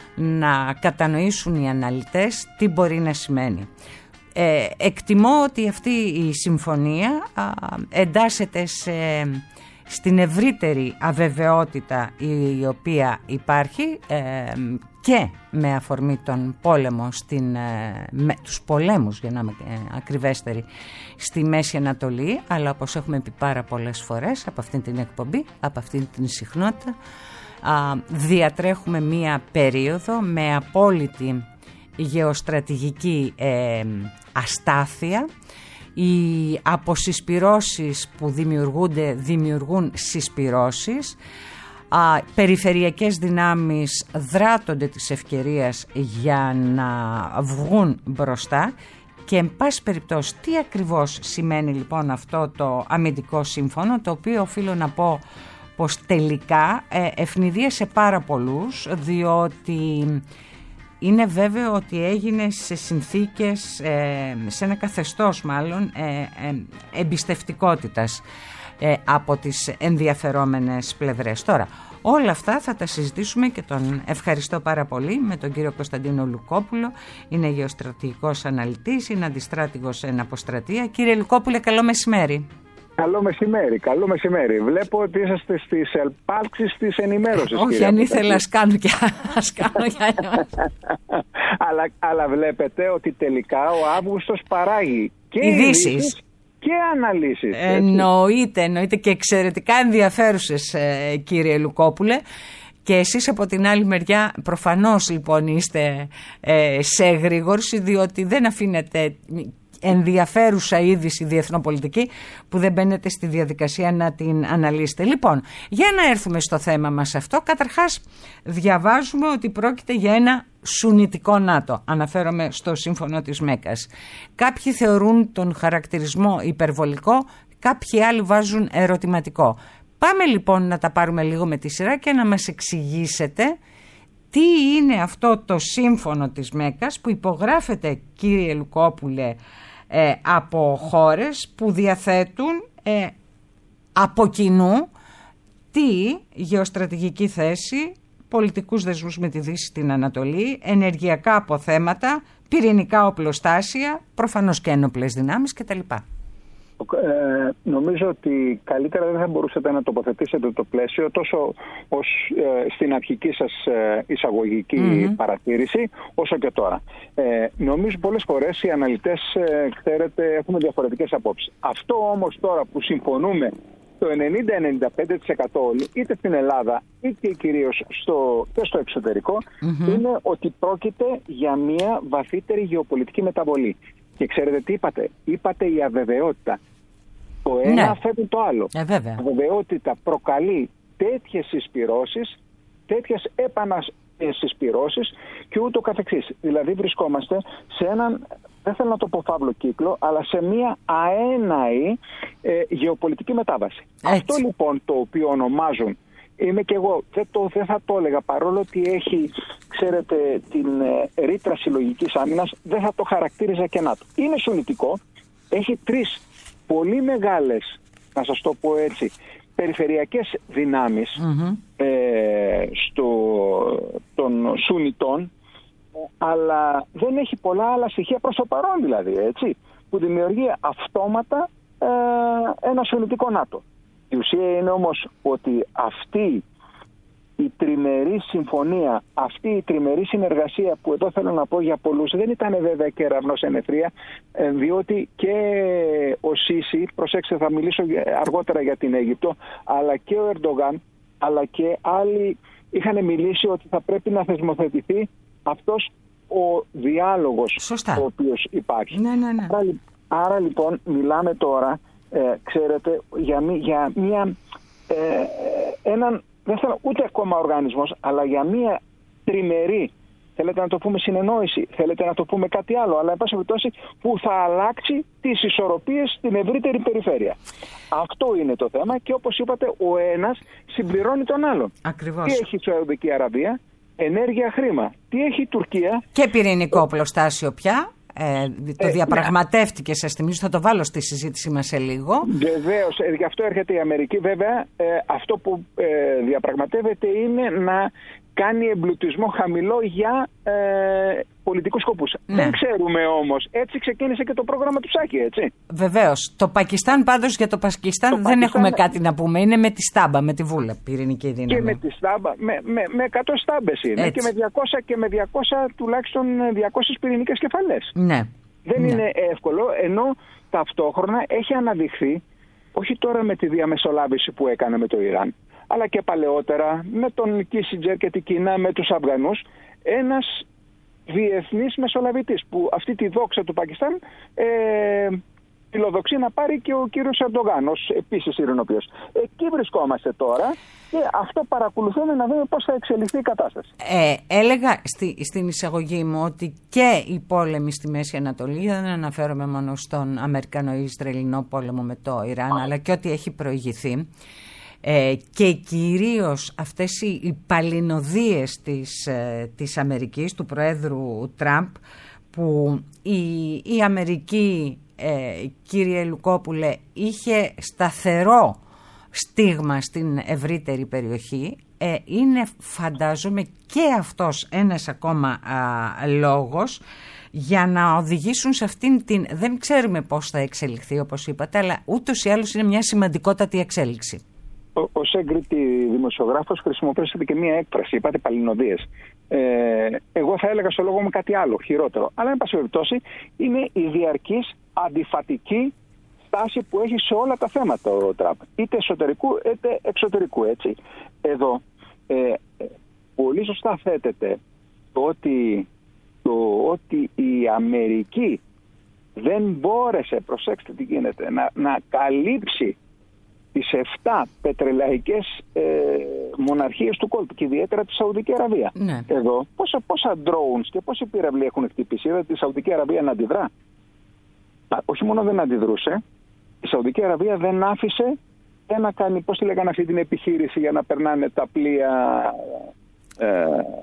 Speaker 2: να κατανοήσουν οι αναλυτές τι μπορεί να σημαίνει. Ε, εκτιμώ ότι αυτή η συμφωνία α, εντάσσεται σε, στην ευρύτερη αβεβαιότητα η οποία υπάρχει ε, και με αφορμή τον πόλεμο, στην, ε, με, τους πολέμους για να είμαι ε, ακριβέστερη, στη Μέση Ανατολή, αλλά όπως έχουμε πει πάρα πολλές φορές από αυτήν την εκπομπή, από αυτήν την συχνότητα, Α, διατρέχουμε μία περίοδο με απόλυτη γεωστρατηγική ε, αστάθεια. Οι αποσυσπυρώσεις που δημιουργούνται δημιουργούν συσπυρώσεις. Α, περιφερειακές δυνάμεις δράτονται της ευκαιρίας για να βγουν μπροστά και εν πάση περιπτώσει τι ακριβώς σημαίνει λοιπόν αυτό το αμυντικό σύμφωνο, το οποίο οφείλω να πω πως τελικά ε, ευνηδίασε πάρα πολλούς, διότι είναι βέβαιο ότι έγινε σε συνθήκες, σε ένα καθεστώς μάλλον εμπιστευτικότητας από τις ενδιαφερόμενες πλευρές. Τώρα, όλα αυτά θα τα συζητήσουμε και τον ευχαριστώ πάρα πολύ με τον κύριο Κωνσταντίνο Λουκόπουλο. Είναι γεωστρατηγικός αναλυτής, είναι αντιστράτηγος εν αποστρατεία. Κύριε Λουκόπουλε, καλό μεσημέρι.
Speaker 5: Καλό μεσημέρι, καλό μεσημέρι. Βλέπω ότι είσαστε στις ελπάλξεις της ενημέρωσης.
Speaker 2: Όχι, αν ήθελα ας κάνω και ας κάνω για
Speaker 5: αλλά, αλλά βλέπετε ότι τελικά ο Αύγουστος παράγει και
Speaker 2: ειδήσεις
Speaker 5: και αναλύσεις.
Speaker 2: Εννοείται, εννοείται και εξαιρετικά ενδιαφέρουσες, κύριε Λουκόπουλε. Και εσείς από την άλλη μεριά προφανώς λοιπόν είστε σε εγρήγορση, διότι δεν αφήνετε ενδιαφέρουσα είδηση διεθνοπολιτική που δεν μπαίνετε στη διαδικασία να την αναλύσετε. Λοιπόν, για να έρθουμε στο θέμα μας αυτό, καταρχάς διαβάζουμε ότι πρόκειται για ένα σουνιτικό ΝΑΤΟ. Αναφέρομαι στο σύμφωνο της Μέκας. Κάποιοι θεωρούν τον χαρακτηρισμό υπερβολικό, κάποιοι άλλοι βάζουν ερωτηματικό. Πάμε λοιπόν να τα πάρουμε λίγο με τη σειρά και να μας εξηγήσετε τι είναι αυτό το σύμφωνο της Μέκας που υπογράφεται, κύριε Λουκόπουλε, ε, από χώρες που διαθέτουν ε, από κοινού τι γεωστρατηγική θέση, πολιτικούς δεσμούς με τη Δύση στην Ανατολή, ενεργειακά αποθέματα, πυρηνικά οπλοστάσια, προφανώς και ένοπλες δυνάμεις κτλ.
Speaker 5: Ε, νομίζω ότι καλύτερα δεν θα μπορούσατε να τοποθετήσετε το πλαίσιο τόσο ως, ε, στην αρχική σας ε, εισαγωγική mm-hmm. παρατήρηση όσο και τώρα. Ε, νομίζω πολλές φορές οι αναλυτές, ε, ξέρετε, έχουμε διαφορετικές απόψεις. Αυτό όμως τώρα που συμφωνούμε το ενενήντα με ενενήντα πέντε τοις εκατό όλοι, είτε στην Ελλάδα είτε κυρίως στο, και στο εξωτερικό, mm-hmm. είναι ότι πρόκειται για μια βαθύτερη γεωπολιτική μεταβολή. Και ξέρετε τι είπατε? Είπατε η αβεβαιότητα. Το ένα ναι. φέρνει το άλλο.
Speaker 2: Ε,
Speaker 5: η αβεβαιότητα προκαλεί τέτοιες συσπυρώσεις, τέτοιες επανασυσπυρώσεις και ούτω καθεξής. Δηλαδή βρισκόμαστε σε έναν, δεν θέλω να το πω φαύλο κύκλο, αλλά σε μια αέναη ε, γεωπολιτική μετάβαση. Έτσι. Αυτό λοιπόν το οποίο ονομάζουν, είμαι και εγώ, δεν, το, δεν θα το έλεγα, παρόλο ότι έχει, ξέρετε, την ε, ρήτρα συλλογικής άμυνας, δεν θα το χαρακτήριζα και ΝΑΤΟ. Είναι σουνιτικό, έχει τρεις πολύ μεγάλες, να σας το πω έτσι, περιφερειακές δυνάμεις mm-hmm. ε, στο, των Σουνιτών, αλλά δεν έχει πολλά άλλα στοιχεία προς το παρόν δηλαδή, έτσι, που δημιουργεί αυτόματα ε, ένα σουνιτικό ΝΑΤΟ. Η ουσία είναι όμως ότι αυτή η τριμερή συμφωνία, αυτή η τριμερή συνεργασία που εδώ θέλω να πω για πολλούς δεν ήταν βέβαια και κεραυνός εν ευθεία, διότι και ο Σίσι, προσέξτε θα μιλήσω αργότερα για την Αίγυπτο, αλλά και ο Ερντογάν, αλλά και άλλοι είχαν μιλήσει ότι θα πρέπει να θεσμοθετηθεί αυτός ο διάλογος
Speaker 2: Σωστά.
Speaker 5: ο οποίος υπάρχει.
Speaker 2: Ναι, ναι, ναι.
Speaker 5: Άρα, άρα λοιπόν μιλάμε τώρα, ε, ξέρετε, για, για μια, ε, έναν, δεν θέλω ούτε ακόμα οργανισμός, αλλά για μια τριμερή, θέλετε να το πούμε συνεννόηση, θέλετε να το πούμε κάτι άλλο, αλλά εν πάση περιπτώσει που θα αλλάξει τις ισορροπίες στην ευρύτερη περιφέρεια. Αυτό είναι το θέμα και όπως είπατε ο ένας συμπληρώνει τον άλλον.
Speaker 2: Ακριβώς.
Speaker 5: Τι έχει η Σαουδική Αραβία? Ενέργεια, χρήμα. Τι έχει η Τουρκία?
Speaker 2: Και πυρηνικό οπλοστάσιο πια. Ε, το
Speaker 5: ε,
Speaker 2: διαπραγματεύτηκε, σας θυμίζω, θα το βάλω στη συζήτηση μας σε λίγο.
Speaker 5: Βεβαίως, ε, γι' αυτό έρχεται η Αμερική. Βέβαια, ε, αυτό που ε, διαπραγματεύεται είναι να κάνει εμπλουτισμό χαμηλό για ε, πολιτικούς σκοπούς. Ναι. Δεν ξέρουμε όμως. Έτσι ξεκίνησε και το πρόγραμμα του Σάκη, έτσι.
Speaker 2: Βεβαίως. Το Πακιστάν, πάντως, για το Πακιστάν το δεν Πακιστάν... έχουμε κάτι να πούμε. Είναι με τη στάμπα, με τη βούλα πυρηνική δύναμη.
Speaker 5: Και με τη στάμπα, με, με, με εκατό στάμπες είναι. Έτσι. Και με διακόσια, και με διακόσια τουλάχιστον διακόσιες πυρηνικές κεφαλές.
Speaker 2: Ναι.
Speaker 5: Δεν
Speaker 2: ναι.
Speaker 5: είναι εύκολο, ενώ ταυτόχρονα έχει αναδειχθεί, όχι τώρα με τη διαμεσολάβηση που έκανε με το Ιράν, αλλά και παλαιότερα με τον Κίσιντζερ και την Κίνα, με τους Αφγανούς, ένας διεθνής μεσολαβητής που αυτή τη δόξα του Πακιστάν ε, φιλοδοξεί να πάρει και ο κύριος Ερντογάν ως επίσης ειρηνοποιός. Εκεί βρισκόμαστε τώρα και αυτό παρακολουθούμε να δούμε πώς θα εξελιχθεί η κατάσταση.
Speaker 2: Ε, έλεγα στη, στην εισαγωγή μου ότι και οι πόλεμοι στη Μέση Ανατολή, δεν αναφέρομαι μόνο στον Αμερικανο-Ισραηλινό πόλεμο με το Ιράν, αλλά και ό,τι έχει προηγηθεί, ε, και κυρίως αυτές οι, οι παλινοδίες της, ε, της Αμερικής, του Προέδρου Τραμπ, που η, η Αμερική, ε, κύριε Λουκόπουλε, είχε σταθερό στίγμα στην ευρύτερη περιοχή, ε, είναι, φαντάζομαι, και αυτός ένας ακόμα α, λόγος για να οδηγήσουν σε αυτήν την... Δεν ξέρουμε πώς θα εξελιχθεί, όπως είπατε, αλλά ούτως ή άλλως είναι μια σημαντικότατη εξέλιξη.
Speaker 5: Ως έγκριτη δημοσιογράφος χρησιμοποιήσατε και μία έκφραση, είπατε παλινοδίες. Ε, εγώ θα έλεγα στο λόγο μου κάτι άλλο, χειρότερο. Αλλά, εν πάση περιπτώσει, είναι η διαρκής αντιφατική στάση που έχει σε όλα τα θέματα ο Τραμπ. Είτε εσωτερικού είτε εξωτερικού, έτσι. Εδώ, ε, πολύ σωστά θέτεται το ότι, το ότι η Αμερική δεν μπόρεσε, προσέξτε τι γίνεται, να, να καλύψει τις εφτά πετρελαϊκές ε, μοναρχίες του κόλπου και ιδιαίτερα τη Σαουδική Αραβία. Ναι. Εδώ πόσα, πόσα drones και πόσοι πύραυλοι έχουν χτυπήσει. Είδατε τη Σαουδική Αραβία να αντιδρά. Όχι μόνο δεν αντιδρούσε, η Σαουδική Αραβία δεν άφησε και να κάνει, πώς τη λέγανε αυτή την επιχείρηση για να περνάνε τα πλοία ε,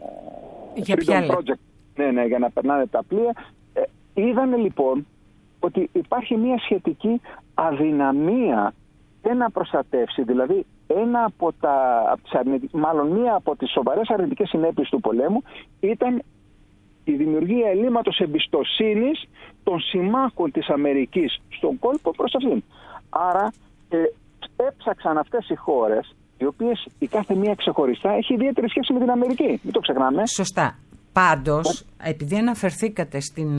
Speaker 2: για
Speaker 5: Freedom Project. Ναι, ναι, για να περνάνε τα πλοία. Ε, είδανε λοιπόν ότι υπάρχει μια σχετική αδυναμία και να προστατεύσει, δηλαδή ένα από τα, μάλλον μία από τις σοβαρές αρνητικές συνέπειες του πολέμου ήταν η δημιουργία ελλείμματος εμπιστοσύνης των συμμάχων της Αμερικής στον κόλπο προς αυτήν. Άρα ε, έψαξαν αυτές οι χώρες, οι οποίες η κάθε μία ξεχωριστά έχει ιδιαίτερη σχέση με την Αμερική. Μην το ξεχνάμε.
Speaker 2: Σωστά. Πάντως, επειδή αναφερθήκατε στην,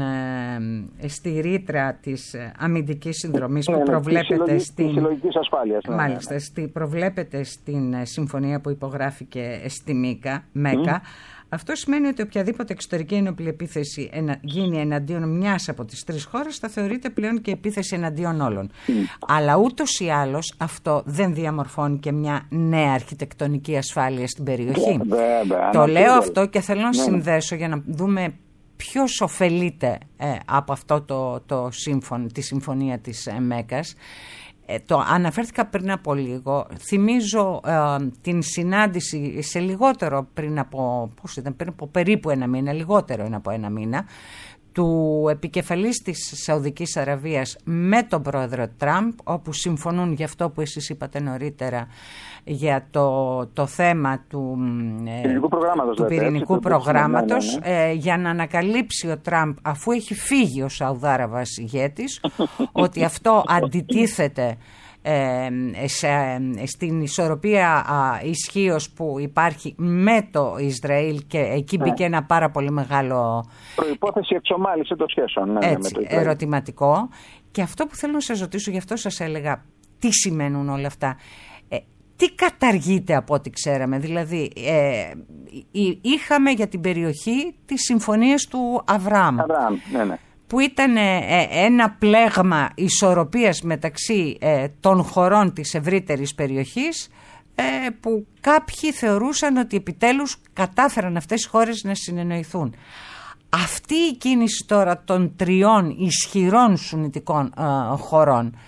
Speaker 2: στη ρήτρα της αμυντικής συνδρομής που προβλέπεται στην...
Speaker 5: συλλογικής ασφάλειας.
Speaker 2: Μάλιστα, ναι, ναι. Στη, προβλέπεται στην συμφωνία που υπογράφηκε στη Μίκα, Μέκα, mm. αυτό σημαίνει ότι οποιαδήποτε εξωτερική ενόπλη επίθεση ενα, γίνει εναντίον μιας από τις τρεις χώρες θα θεωρείται πλέον και επίθεση εναντίον όλων. Mm. Αλλά ούτως ή άλλως αυτό δεν διαμορφώνει και μια νέα αρχιτεκτονική ασφάλεια στην περιοχή. Yeah, yeah, yeah, Το λέω yeah. αυτό και θέλω να yeah. συνδέσω για να δούμε ποιος ωφελείται ε, από αυτό το, το σύμφωνο, τη συμφωνία της ε, Μέκας. Ε, το αναφέρθηκα πριν από λίγο. Θυμίζω ε, την συνάντηση σε λιγότερο πριν από, πώς ήταν, πριν από περίπου ένα μήνα, λιγότερο είναι από ένα μήνα, του επικεφαλής της Σαουδικής Αραβίας με τον πρόεδρο Τραμπ, όπου συμφωνούν για αυτό που εσείς είπατε νωρίτερα για το, το θέμα του πυρηνικού προγράμματος, του πυρηνικού έτσι, προγράμματος ναι, ναι, ναι. Ε, για να ανακαλύψει ο Τραμπ, αφού έχει φύγει ο Σαουδάραβας ηγέτης, ότι αυτό αντιτίθεται ε, σε, στην ισορροπία ισχύως που υπάρχει με το Ισραήλ και εκεί μπήκε ναι. ένα πάρα πολύ μεγάλο
Speaker 5: προϋπόθεση εξομάλυση των σχέσεων ναι,
Speaker 2: έτσι, με το Ισραήλ. Ερωτηματικό. Και αυτό που θέλω να σας ρωτήσω, γι' αυτό σας έλεγα τι σημαίνουν όλα αυτά. Ε, τι καταργείται από ό,τι ξέραμε, δηλαδή ε, είχαμε για την περιοχή τις συμφωνίες του Αβραάμ,
Speaker 5: Αβραάμ ναι, ναι.
Speaker 2: που ήταν ε, ένα πλέγμα ισορροπίας μεταξύ ε, των χωρών της ευρύτερης περιοχής, ε, που κάποιοι θεωρούσαν ότι επιτέλους κατάφεραν αυτές οι χώρες να συνεννοηθούν. Αυτή η κίνηση τώρα των τριών ισχυρών σουννιτικών ε, χωρών,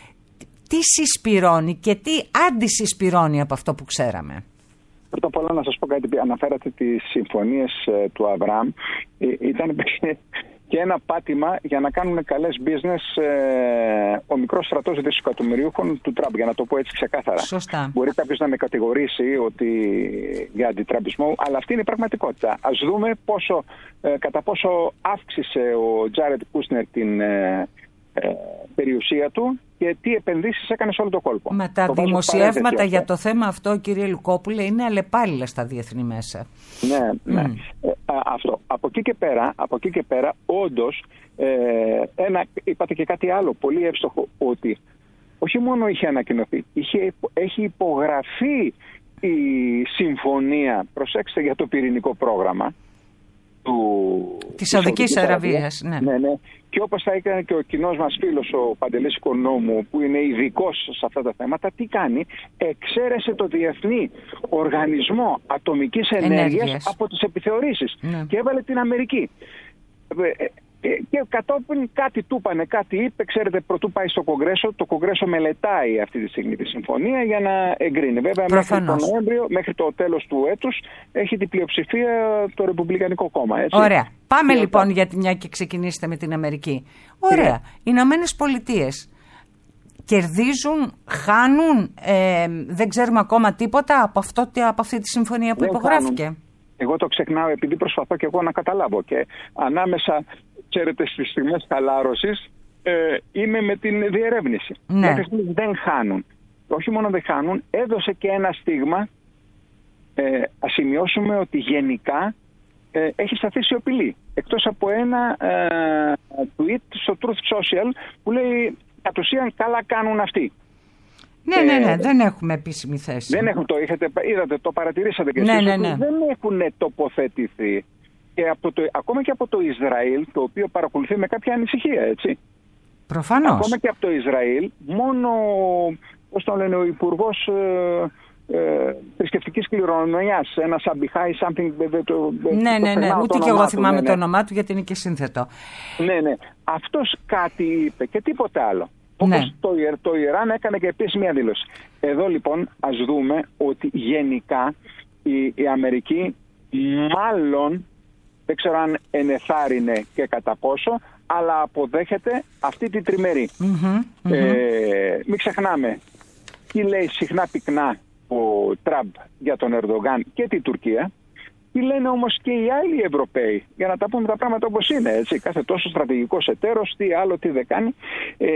Speaker 2: τι συσπυρώνει και τι αντισυσπυρώνει από αυτό που ξέραμε?
Speaker 5: Πρώτα απ' όλα να σας πω κάτι, αναφέρατε τις συμφωνίες ε, του Αβραάμ. Ε, ήταν και ένα πάτημα για να κάνουν καλές business ε, ο μικρός στρατός δισεκατομμυρίουχων του Τραμπ, για να το πω έτσι ξεκάθαρα.
Speaker 2: Σωστά.
Speaker 5: Μπορεί κάποιος να με κατηγορήσει ότι για αντιτραμπισμό, αλλά αυτή είναι η πραγματικότητα. Ας δούμε πόσο, ε, κατά πόσο αύξησε ο Τζάρετ Κούσνερ την ε, ε, περιουσία του και τι επενδύσεις έκανε σε όλο το κόλπο.
Speaker 2: Μα τα
Speaker 5: το
Speaker 2: δημοσιεύματα για το θέμα αυτό, κύριε Λουκόπουλε, είναι αλλεπάλληλα στα διεθνή μέσα.
Speaker 5: Ναι, ναι. Mm. Ε, α, αυτό. Από εκεί και πέρα, από εκεί και πέρα όντως, ε, ένα, είπατε και κάτι άλλο πολύ εύστοχο, ότι όχι μόνο είχε ανακοινωθεί, είχε, έχει υπογραφεί η συμφωνία, προσέξτε, για το πυρηνικό πρόγραμμα του,
Speaker 2: της Σαουδικής Αραβίας. Ναι.
Speaker 5: Ναι, ναι. Και όπως θα έκανε και ο κοινός μας φίλος ο Παντελής Οικονόμου, που είναι ειδικός σε αυτά τα θέματα, τι κάνει? Εξαίρεσε το Διεθνή Οργανισμό Ατομικής Ενέργειας, Ενέργειας από τις επιθεωρήσεις, ναι. και έβαλε την Αμερική. Και κατόπιν κάτι του είπανε, κάτι είπε, ξέρετε, πρωτού πάει στο Κογκρέσο. Το Κογκρέσο μελετάει αυτή τη στιγμή τη συμφωνία για να εγκρίνει. Βέβαια, μέχρι το Νοέμβριο, μέχρι το τέλος του έτους, έχει την πλειοψηφία το Ρεπουμπλικανικό Κόμμα. Έτσι.
Speaker 2: Ωραία. Πάμε
Speaker 5: και
Speaker 2: λοιπόν,
Speaker 5: τα...
Speaker 2: γιατί μια και ξεκινήσετε με την Αμερική. Ωραία. Yeah. Οι Ηνωμένες Πολιτείες κερδίζουν, χάνουν, ε, δεν ξέρουμε ακόμα τίποτα από, αυτό, από αυτή τη συμφωνία που δεν υπογράφηκε. Χάνουν.
Speaker 5: Εγώ το ξεχνάω επειδή προσπαθώ και εγώ να καταλάβω. Και ανάμεσα, ξέρετε, στις στιγμές χαλάρωσης ε, είμαι με την διερεύνηση.
Speaker 2: Ναι.
Speaker 5: Γιατί δεν χάνουν. Όχι μόνο δεν χάνουν, έδωσε και ένα στίγμα. Ε, ας σημειώσουμε ότι γενικά ε, έχει σταθεί σιωπηλή. Εκτός από ένα ε, tweet στο Truth Social που λέει κατ' ουσίαν καλά κάνουν αυτοί.
Speaker 2: Ναι, ναι, ναι, ε, δεν έχουμε επίσημη θέση.
Speaker 5: Δεν έχουν, το είχατε, είδατε, το παρατηρήσατε και
Speaker 2: ναι,
Speaker 5: εσείς.
Speaker 2: Ναι, ναι.
Speaker 5: Δεν έχουν τοποθετηθεί. Και από το, ακόμα και από το Ισραήλ, το οποίο παρακολουθεί με κάποια ανησυχία, έτσι.
Speaker 2: Προφανώς.
Speaker 5: Ακόμα και από το Ισραήλ, μόνο, πώς το λένε, ο Υπουργός ε, ε, θρησκευτικής κληρονομιάς, ένα Σαμπιχάι, something... Το,
Speaker 2: ναι, ναι, ναι, ούτε και εγώ θυμάμαι
Speaker 5: ναι,
Speaker 2: το
Speaker 5: ναι.
Speaker 2: όνομά του, γιατί είναι και σύνθετο.
Speaker 5: Ναι, ναι. Αυτός κάτι είπε και τίποτε άλλο.
Speaker 2: Ναι.
Speaker 5: Όπως το, το Ιράν έκανε και επίσης μια δήλωση. Εδώ λοιπόν ας δούμε ότι γενικά η, η Αμερική μάλλον, δεν ξέρω αν ενεθάρρυνε και κατά πόσο, αλλά αποδέχεται αυτή τη τριμερή.
Speaker 2: Mm-hmm,
Speaker 5: ε,
Speaker 2: mm-hmm.
Speaker 5: Μην ξεχνάμε τι λέει συχνά πυκνά ο Τραμπ για τον Ερντογάν και την Τουρκία. Τι λένε όμως και οι άλλοι Ευρωπαίοι, για να τα πούμε τα πράγματα όπως είναι, έτσι, κάθε τόσο στρατηγικός εταίρος, τι άλλο, τι δεν κάνει. Ε,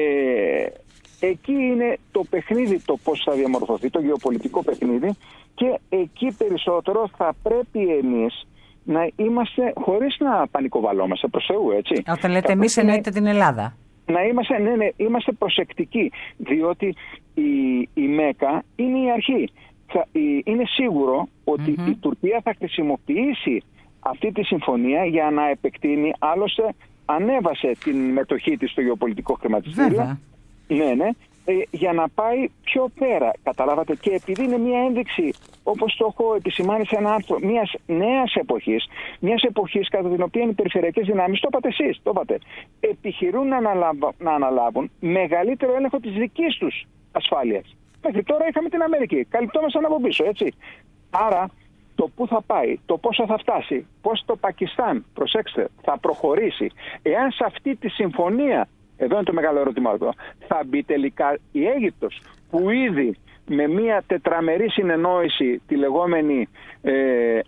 Speaker 5: εκεί είναι το παιχνίδι, το πώς θα διαμορφωθεί, το γεωπολιτικό παιχνίδι, και εκεί περισσότερο θα πρέπει εμείς να είμαστε, χωρίς να πανικοβαλόμαστε, προς Θεού, έτσι.
Speaker 2: Όταν λέτε εμείς εννοείτε την Ελλάδα.
Speaker 5: Να είμαστε, ναι, ναι, είμαστε προσεκτικοί, διότι η, η ΜΕΚΑ είναι η αρχή. Είναι σίγουρο ότι mm-hmm. η Τουρκία θα χρησιμοποιήσει αυτή τη συμφωνία για να επεκτείνει, άλλωστε ανέβασε την μετοχή της στο γεωπολιτικό χρηματιστήριο. Ναι, ναι, ε, για να πάει πιο πέρα, καταλάβατε, και επειδή είναι μια ένδειξη, όπως το έχω επισημάνει σε ένα άρθρο, μιας νέας εποχής, μιας εποχής κατά την οποία οι περιφερειακές δυνάμεις, το είπατε εσείς, το είπατε, επιχειρούν να αναλάβουν, να αναλάβουν μεγαλύτερο έλεγχο της δικής τους ασφάλειας. Μέχρι τώρα είχαμε την Αμερική, καλυπτόμασταν από πίσω, έτσι. Άρα το πού θα πάει, το πόσο θα φτάσει, πώς το Πακιστάν, προσέξτε, θα προχωρήσει, εάν σε αυτή τη συμφωνία, εδώ είναι το μεγάλο ερώτημα, θα μπει τελικά η Αίγυπτος, που ήδη με μια τετραμερή συνεννόηση, τη λεγόμενη ε,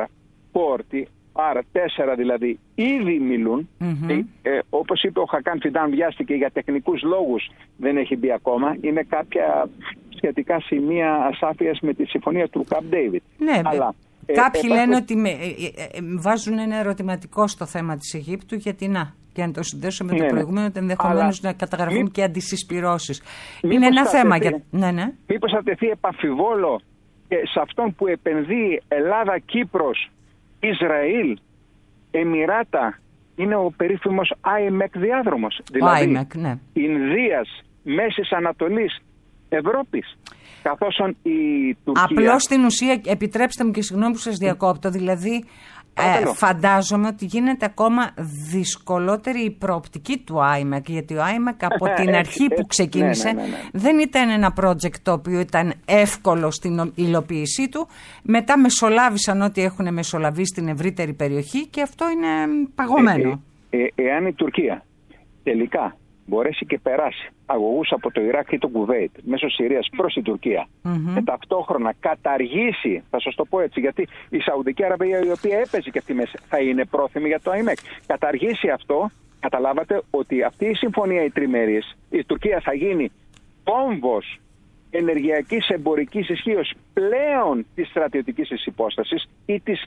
Speaker 5: αρ τέσσερα, άρα τέσσερα δηλαδή, ήδη μιλούν. Mm-hmm. Ε, όπως είπε ο Χακάν Φιντάν, βιάστηκε για τεχνικούς λόγους, δεν έχει μπει ακόμα. Είναι κάποια σχετικά σημεία ασάφειας με τη συμφωνία του Καμπ Ντέιβιντ.
Speaker 2: Ναι,
Speaker 5: αλλά
Speaker 2: ε, κάποιοι ε, λένε ότι με, ε, ε, ε, βάζουν ένα ερωτηματικό στο θέμα της Αιγύπτου, γιατί να, και να το συνδέσουμε με ναι, το προηγούμενο, ότι ενδεχομένως να καταγραφούν μη... και αντισυσπυρώσεις. Είναι ένα θέμα για... Ναι, ναι.
Speaker 5: Μήπως θα τεθεί επαμφιβόλο και σε αυτόν που επενδύει Ελλάδα, Κύπρος, Ισραήλ, Εμιράτα, είναι ο περίφημος άι εμ ι κ διάδρομος. Δηλαδή,
Speaker 2: άι εμ ι κ, ναι.
Speaker 5: Ινδίας, Μέσης Ανατολής, Ευρώπης. Καθώς η Τουρκία...
Speaker 2: Απλώς στην ουσία, επιτρέψτε μου και συγγνώμη που σας διακόπτω, δηλαδή ε, φαντάζομαι ότι γίνεται ακόμα δυσκολότερη η προοπτική του άι εμ ι κ, γιατί ο άι εμ ι κ από την αρχή που ξεκίνησε
Speaker 5: ναι, ναι, ναι, ναι.
Speaker 2: δεν ήταν ένα project το οποίο ήταν εύκολο στην υλοποίησή του. Μετά μεσολάβησαν ό,τι έχουν μεσολαβήσει στην ευρύτερη περιοχή και αυτό είναι παγωμένο.
Speaker 5: Ε, ε, ε, εάν η Τουρκία τελικά μπορέσει και περάσει αγωγούς από το Ιράκ ή το Κουβέιτ μέσω Συρίας προς την Τουρκία mm-hmm. και ταυτόχρονα καταργήσει, θα σας το πω έτσι, γιατί η Σαουδική Αραβία, η οποία έπαιζε και αυτή μέσα, θα είναι πρόθυμη για το άι εμ ι κ, καταργήσει αυτό, καταλάβατε ότι αυτή η συμφωνία η τριμερής, η Τουρκία θα γίνει κόμβος ενεργειακής εμπορικής ισχύως πλέον της στρατιωτικής της υπόστασης ή της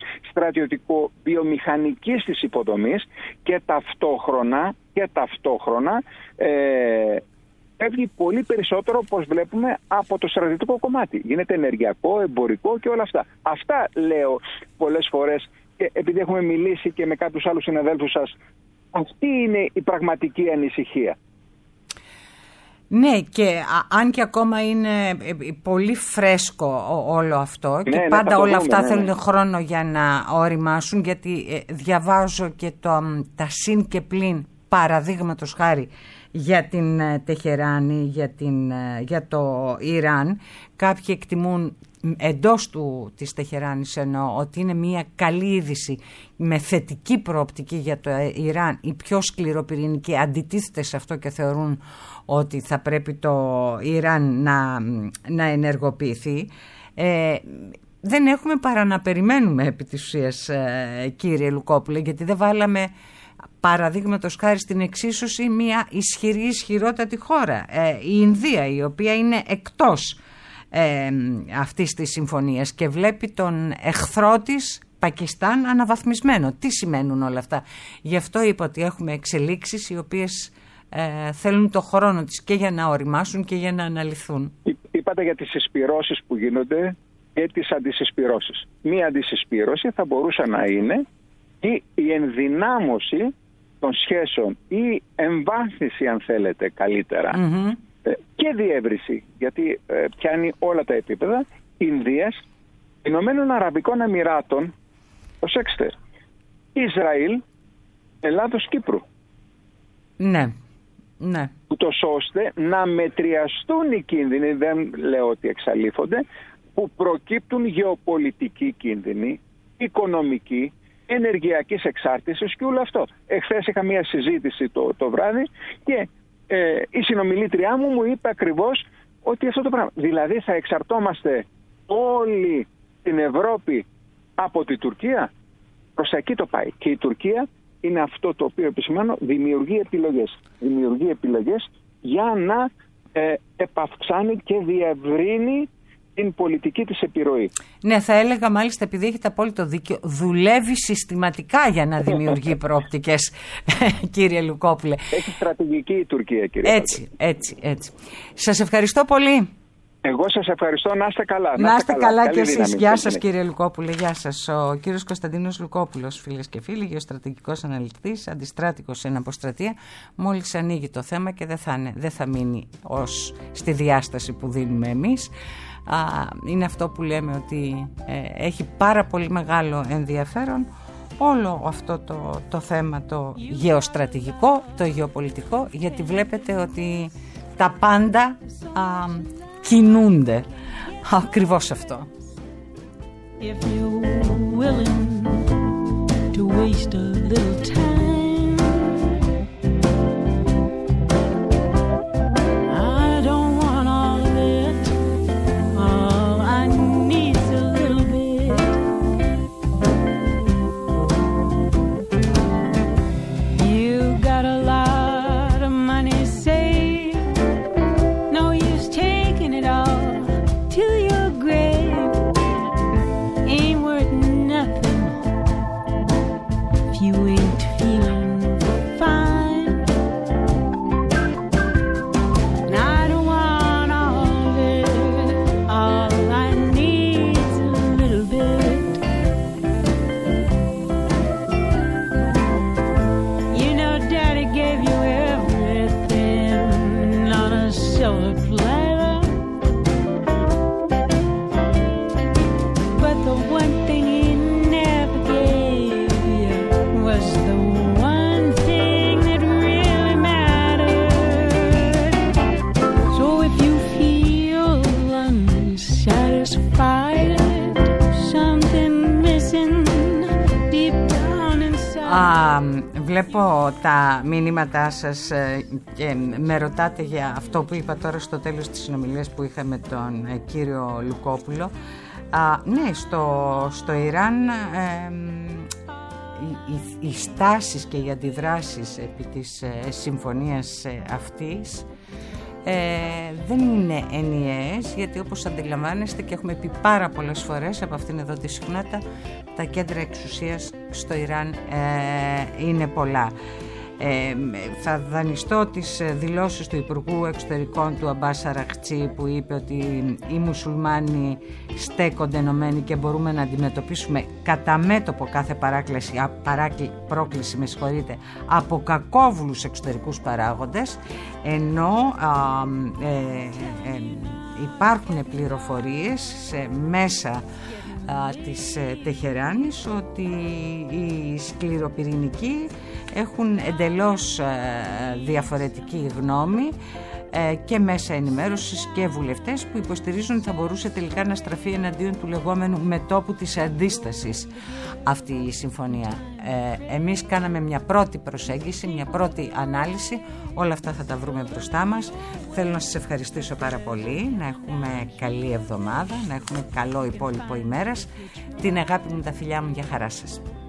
Speaker 5: στρατιωτικο-βιομηχανικής της υποδομής, και ταυτόχρονα, και ταυτόχρονα ε, φεύγει πολύ περισσότερο, όπως βλέπουμε, από το στρατιωτικό κομμάτι. Γίνεται ενεργειακό, εμπορικό και όλα αυτά. Αυτά λέω πολλές φορές, και επειδή έχουμε μιλήσει και με κάποιους άλλους συναδέλφους σας, αυτή είναι η πραγματική ανησυχία.
Speaker 2: Ναι, και α, αν και ακόμα είναι πολύ φρέσκο όλο αυτό και
Speaker 5: ναι,
Speaker 2: πάντα
Speaker 5: ναι,
Speaker 2: όλα
Speaker 5: δούμε,
Speaker 2: αυτά
Speaker 5: ναι,
Speaker 2: θέλουν
Speaker 5: ναι.
Speaker 2: χρόνο για να οριμάσουν, γιατί ε, διαβάζω και το, τα συν και πλην παραδείγματος χάρη για την ε, Τεχεράνη, για, την, ε, για το Ιράν. Κάποιοι εκτιμούν εντός του, της Τεχεράνης εννοώ, ότι είναι μια καλή είδηση με θετική προοπτική για το Ιράν. Οι πιο σκληροπυρηνικοί αντιτίθεται σε αυτό και θεωρούν ότι θα πρέπει το Ιράν να, να ενεργοποιηθεί. Ε, δεν έχουμε παρά να περιμένουμε επί της ουσίας, ε, κύριε Λουκόπουλε, γιατί δεν βάλαμε παραδείγματος χάρη στην εξίσωση μια ισχυρή ισχυρότατη χώρα, ε, η Ινδία, η οποία είναι εκτός ε, αυτής της συμφωνίας και βλέπει τον εχθρό της Πακιστάν αναβαθμισμένο. Τι σημαίνουν όλα αυτά? Γι' αυτό είπα ότι έχουμε εξελίξεις οι οποίες ε, θέλουν το χρόνο της και για να οριμάσουν και για να αναλυθούν.
Speaker 5: Είπατε για τις συσπυρώσεις που γίνονται και τις αντισυσπυρώσεις. Μία αντισυσπήρωση θα μπορούσε να είναι ή η ενδυνάμωση των σχέσεων ή εμβάθυνση, αν θέλετε καλύτερα, mm-hmm. και διεύρυνση, γιατί ε, πιάνει όλα τα επίπεδα, Ινδίας, Ηνωμένων Αραβικών Εμιράτων, προσέξτε, Ισραήλ, Ελλάδος, Κύπρου.
Speaker 2: Ναι, ναι.
Speaker 5: Ούτως ώστε να μετριαστούν οι κίνδυνοι, δεν λέω ότι εξαλείφονται, που προκύπτουν γεωπολιτικοί κίνδυνοι, οικονομικοί, ενεργειακής εξάρτησης και όλο αυτό. Εχθές είχα μια συζήτηση το, το βράδυ και ε, η συνομιλήτριά μου μου είπε ακριβώς ότι αυτό το πράγμα. Δηλαδή θα εξαρτώμαστε όλη την Ευρώπη από τη Τουρκία. Προς εκεί το πάει. Και η Τουρκία είναι αυτό το οποίο επισημάνω, δημιουργεί επιλογές. Δημιουργεί επιλογές για να ε, επαυξάνει και διευρύνει την πολιτική της επιρροή.
Speaker 2: Ναι, θα έλεγα μάλιστα, επειδή έχετε απόλυτο δίκιο, δουλεύει συστηματικά για να δημιουργεί προοπτικές, κύριε Λουκόπουλε.
Speaker 5: Έχει στρατηγική η Τουρκία, κύριε
Speaker 2: Έτσι, Πάτρη. έτσι, έτσι. Σας ευχαριστώ πολύ.
Speaker 5: Εγώ σας ευχαριστώ. Να είστε καλά.
Speaker 2: Να είστε καλά, καλά και εσείς.
Speaker 5: Δύναμη.
Speaker 2: Γεια σας, κύριε Λουκόπουλε. Γεια σας. Ο κύριος Κωνσταντίνος Λουκόπουλος, φίλες και φίλοι, γεωστρατηγικός αναλυτής, αντιστράτηγος σε αποστρατεία. Μόλις ανοίγει το θέμα και δεν θα, είναι, δεν θα μείνει ως στη διάσταση που δίνουμε εμείς. Α, είναι αυτό που λέμε ότι ε, έχει πάρα πολύ μεγάλο ενδιαφέρον όλο αυτό το, το θέμα το γεωστρατηγικό, το γεωπολιτικό, γιατί βλέπετε ότι τα πάντα α, κινούνται. Ακριβώς αυτό.
Speaker 6: If you're willing to waste a little time, I don't want all of it. All I need's a little bit. You got a lot of money saved. No use taking it all to your grave. Ain't worth nothing if you ain't feeling fine. And I don't want all of it. All I need's a little bit. You know Daddy gave you everything on a silver platter. But the one thing he never gave you was the one thing that really mattered. So if you feel unsatisfied, something missing deep down inside.
Speaker 2: Α, βλέπω τα μηνύματά σας ε, και με ρωτάτε για αυτό που είπα τώρα στο τέλος της συνομιλίας που είχα με τον ε, κύριο Λουκόπουλο. Α, ναι, στο, στο Ιράν ε, οι, οι, οι στάσεις και οι αντιδράσεις επί της ε, συμφωνίας ε, αυτής ε, δεν είναι ενιαίες, γιατί όπως αντιλαμβάνεστε και έχουμε πει πάρα πολλές φορές από αυτήν εδώ τη συχνότητα, τα κέντρα εξουσίας στο Ιράν ε, είναι πολλά. Ε, θα δανειστώ τις δηλώσεις του Υπουργού Εξωτερικών του Αμπάς Αραχτζή, που είπε ότι οι μουσουλμάνοι στέκονται ενωμένοι και μπορούμε να αντιμετωπίσουμε κατά μέτωπο κάθε παράκληση, παράκλη, πρόκληση με συγχωρείτε, από κακόβουλους εξωτερικούς παράγοντες, ενώ α, ε, ε, υπάρχουν πληροφορίες σε μέσα της Τεχεράνης ότι οι σκληροπυρηνικοί έχουν εντελώς διαφορετική γνώμη και μέσα ενημέρωσης και βουλευτές που υποστηρίζουν ότι θα μπορούσε τελικά να στραφεί εναντίον του λεγόμενου μετώπου της αντίστασης αυτή η συμφωνία. Ε, εμείς κάναμε μια πρώτη προσέγγιση, μια πρώτη ανάλυση, όλα αυτά θα τα βρούμε μπροστά μας. Θέλω να σας ευχαριστήσω πάρα πολύ, να έχουμε καλή εβδομάδα, να έχουμε καλό υπόλοιπο ημέρας. Την αγάπη μου, τα φιλιά μου, για χαρά σας.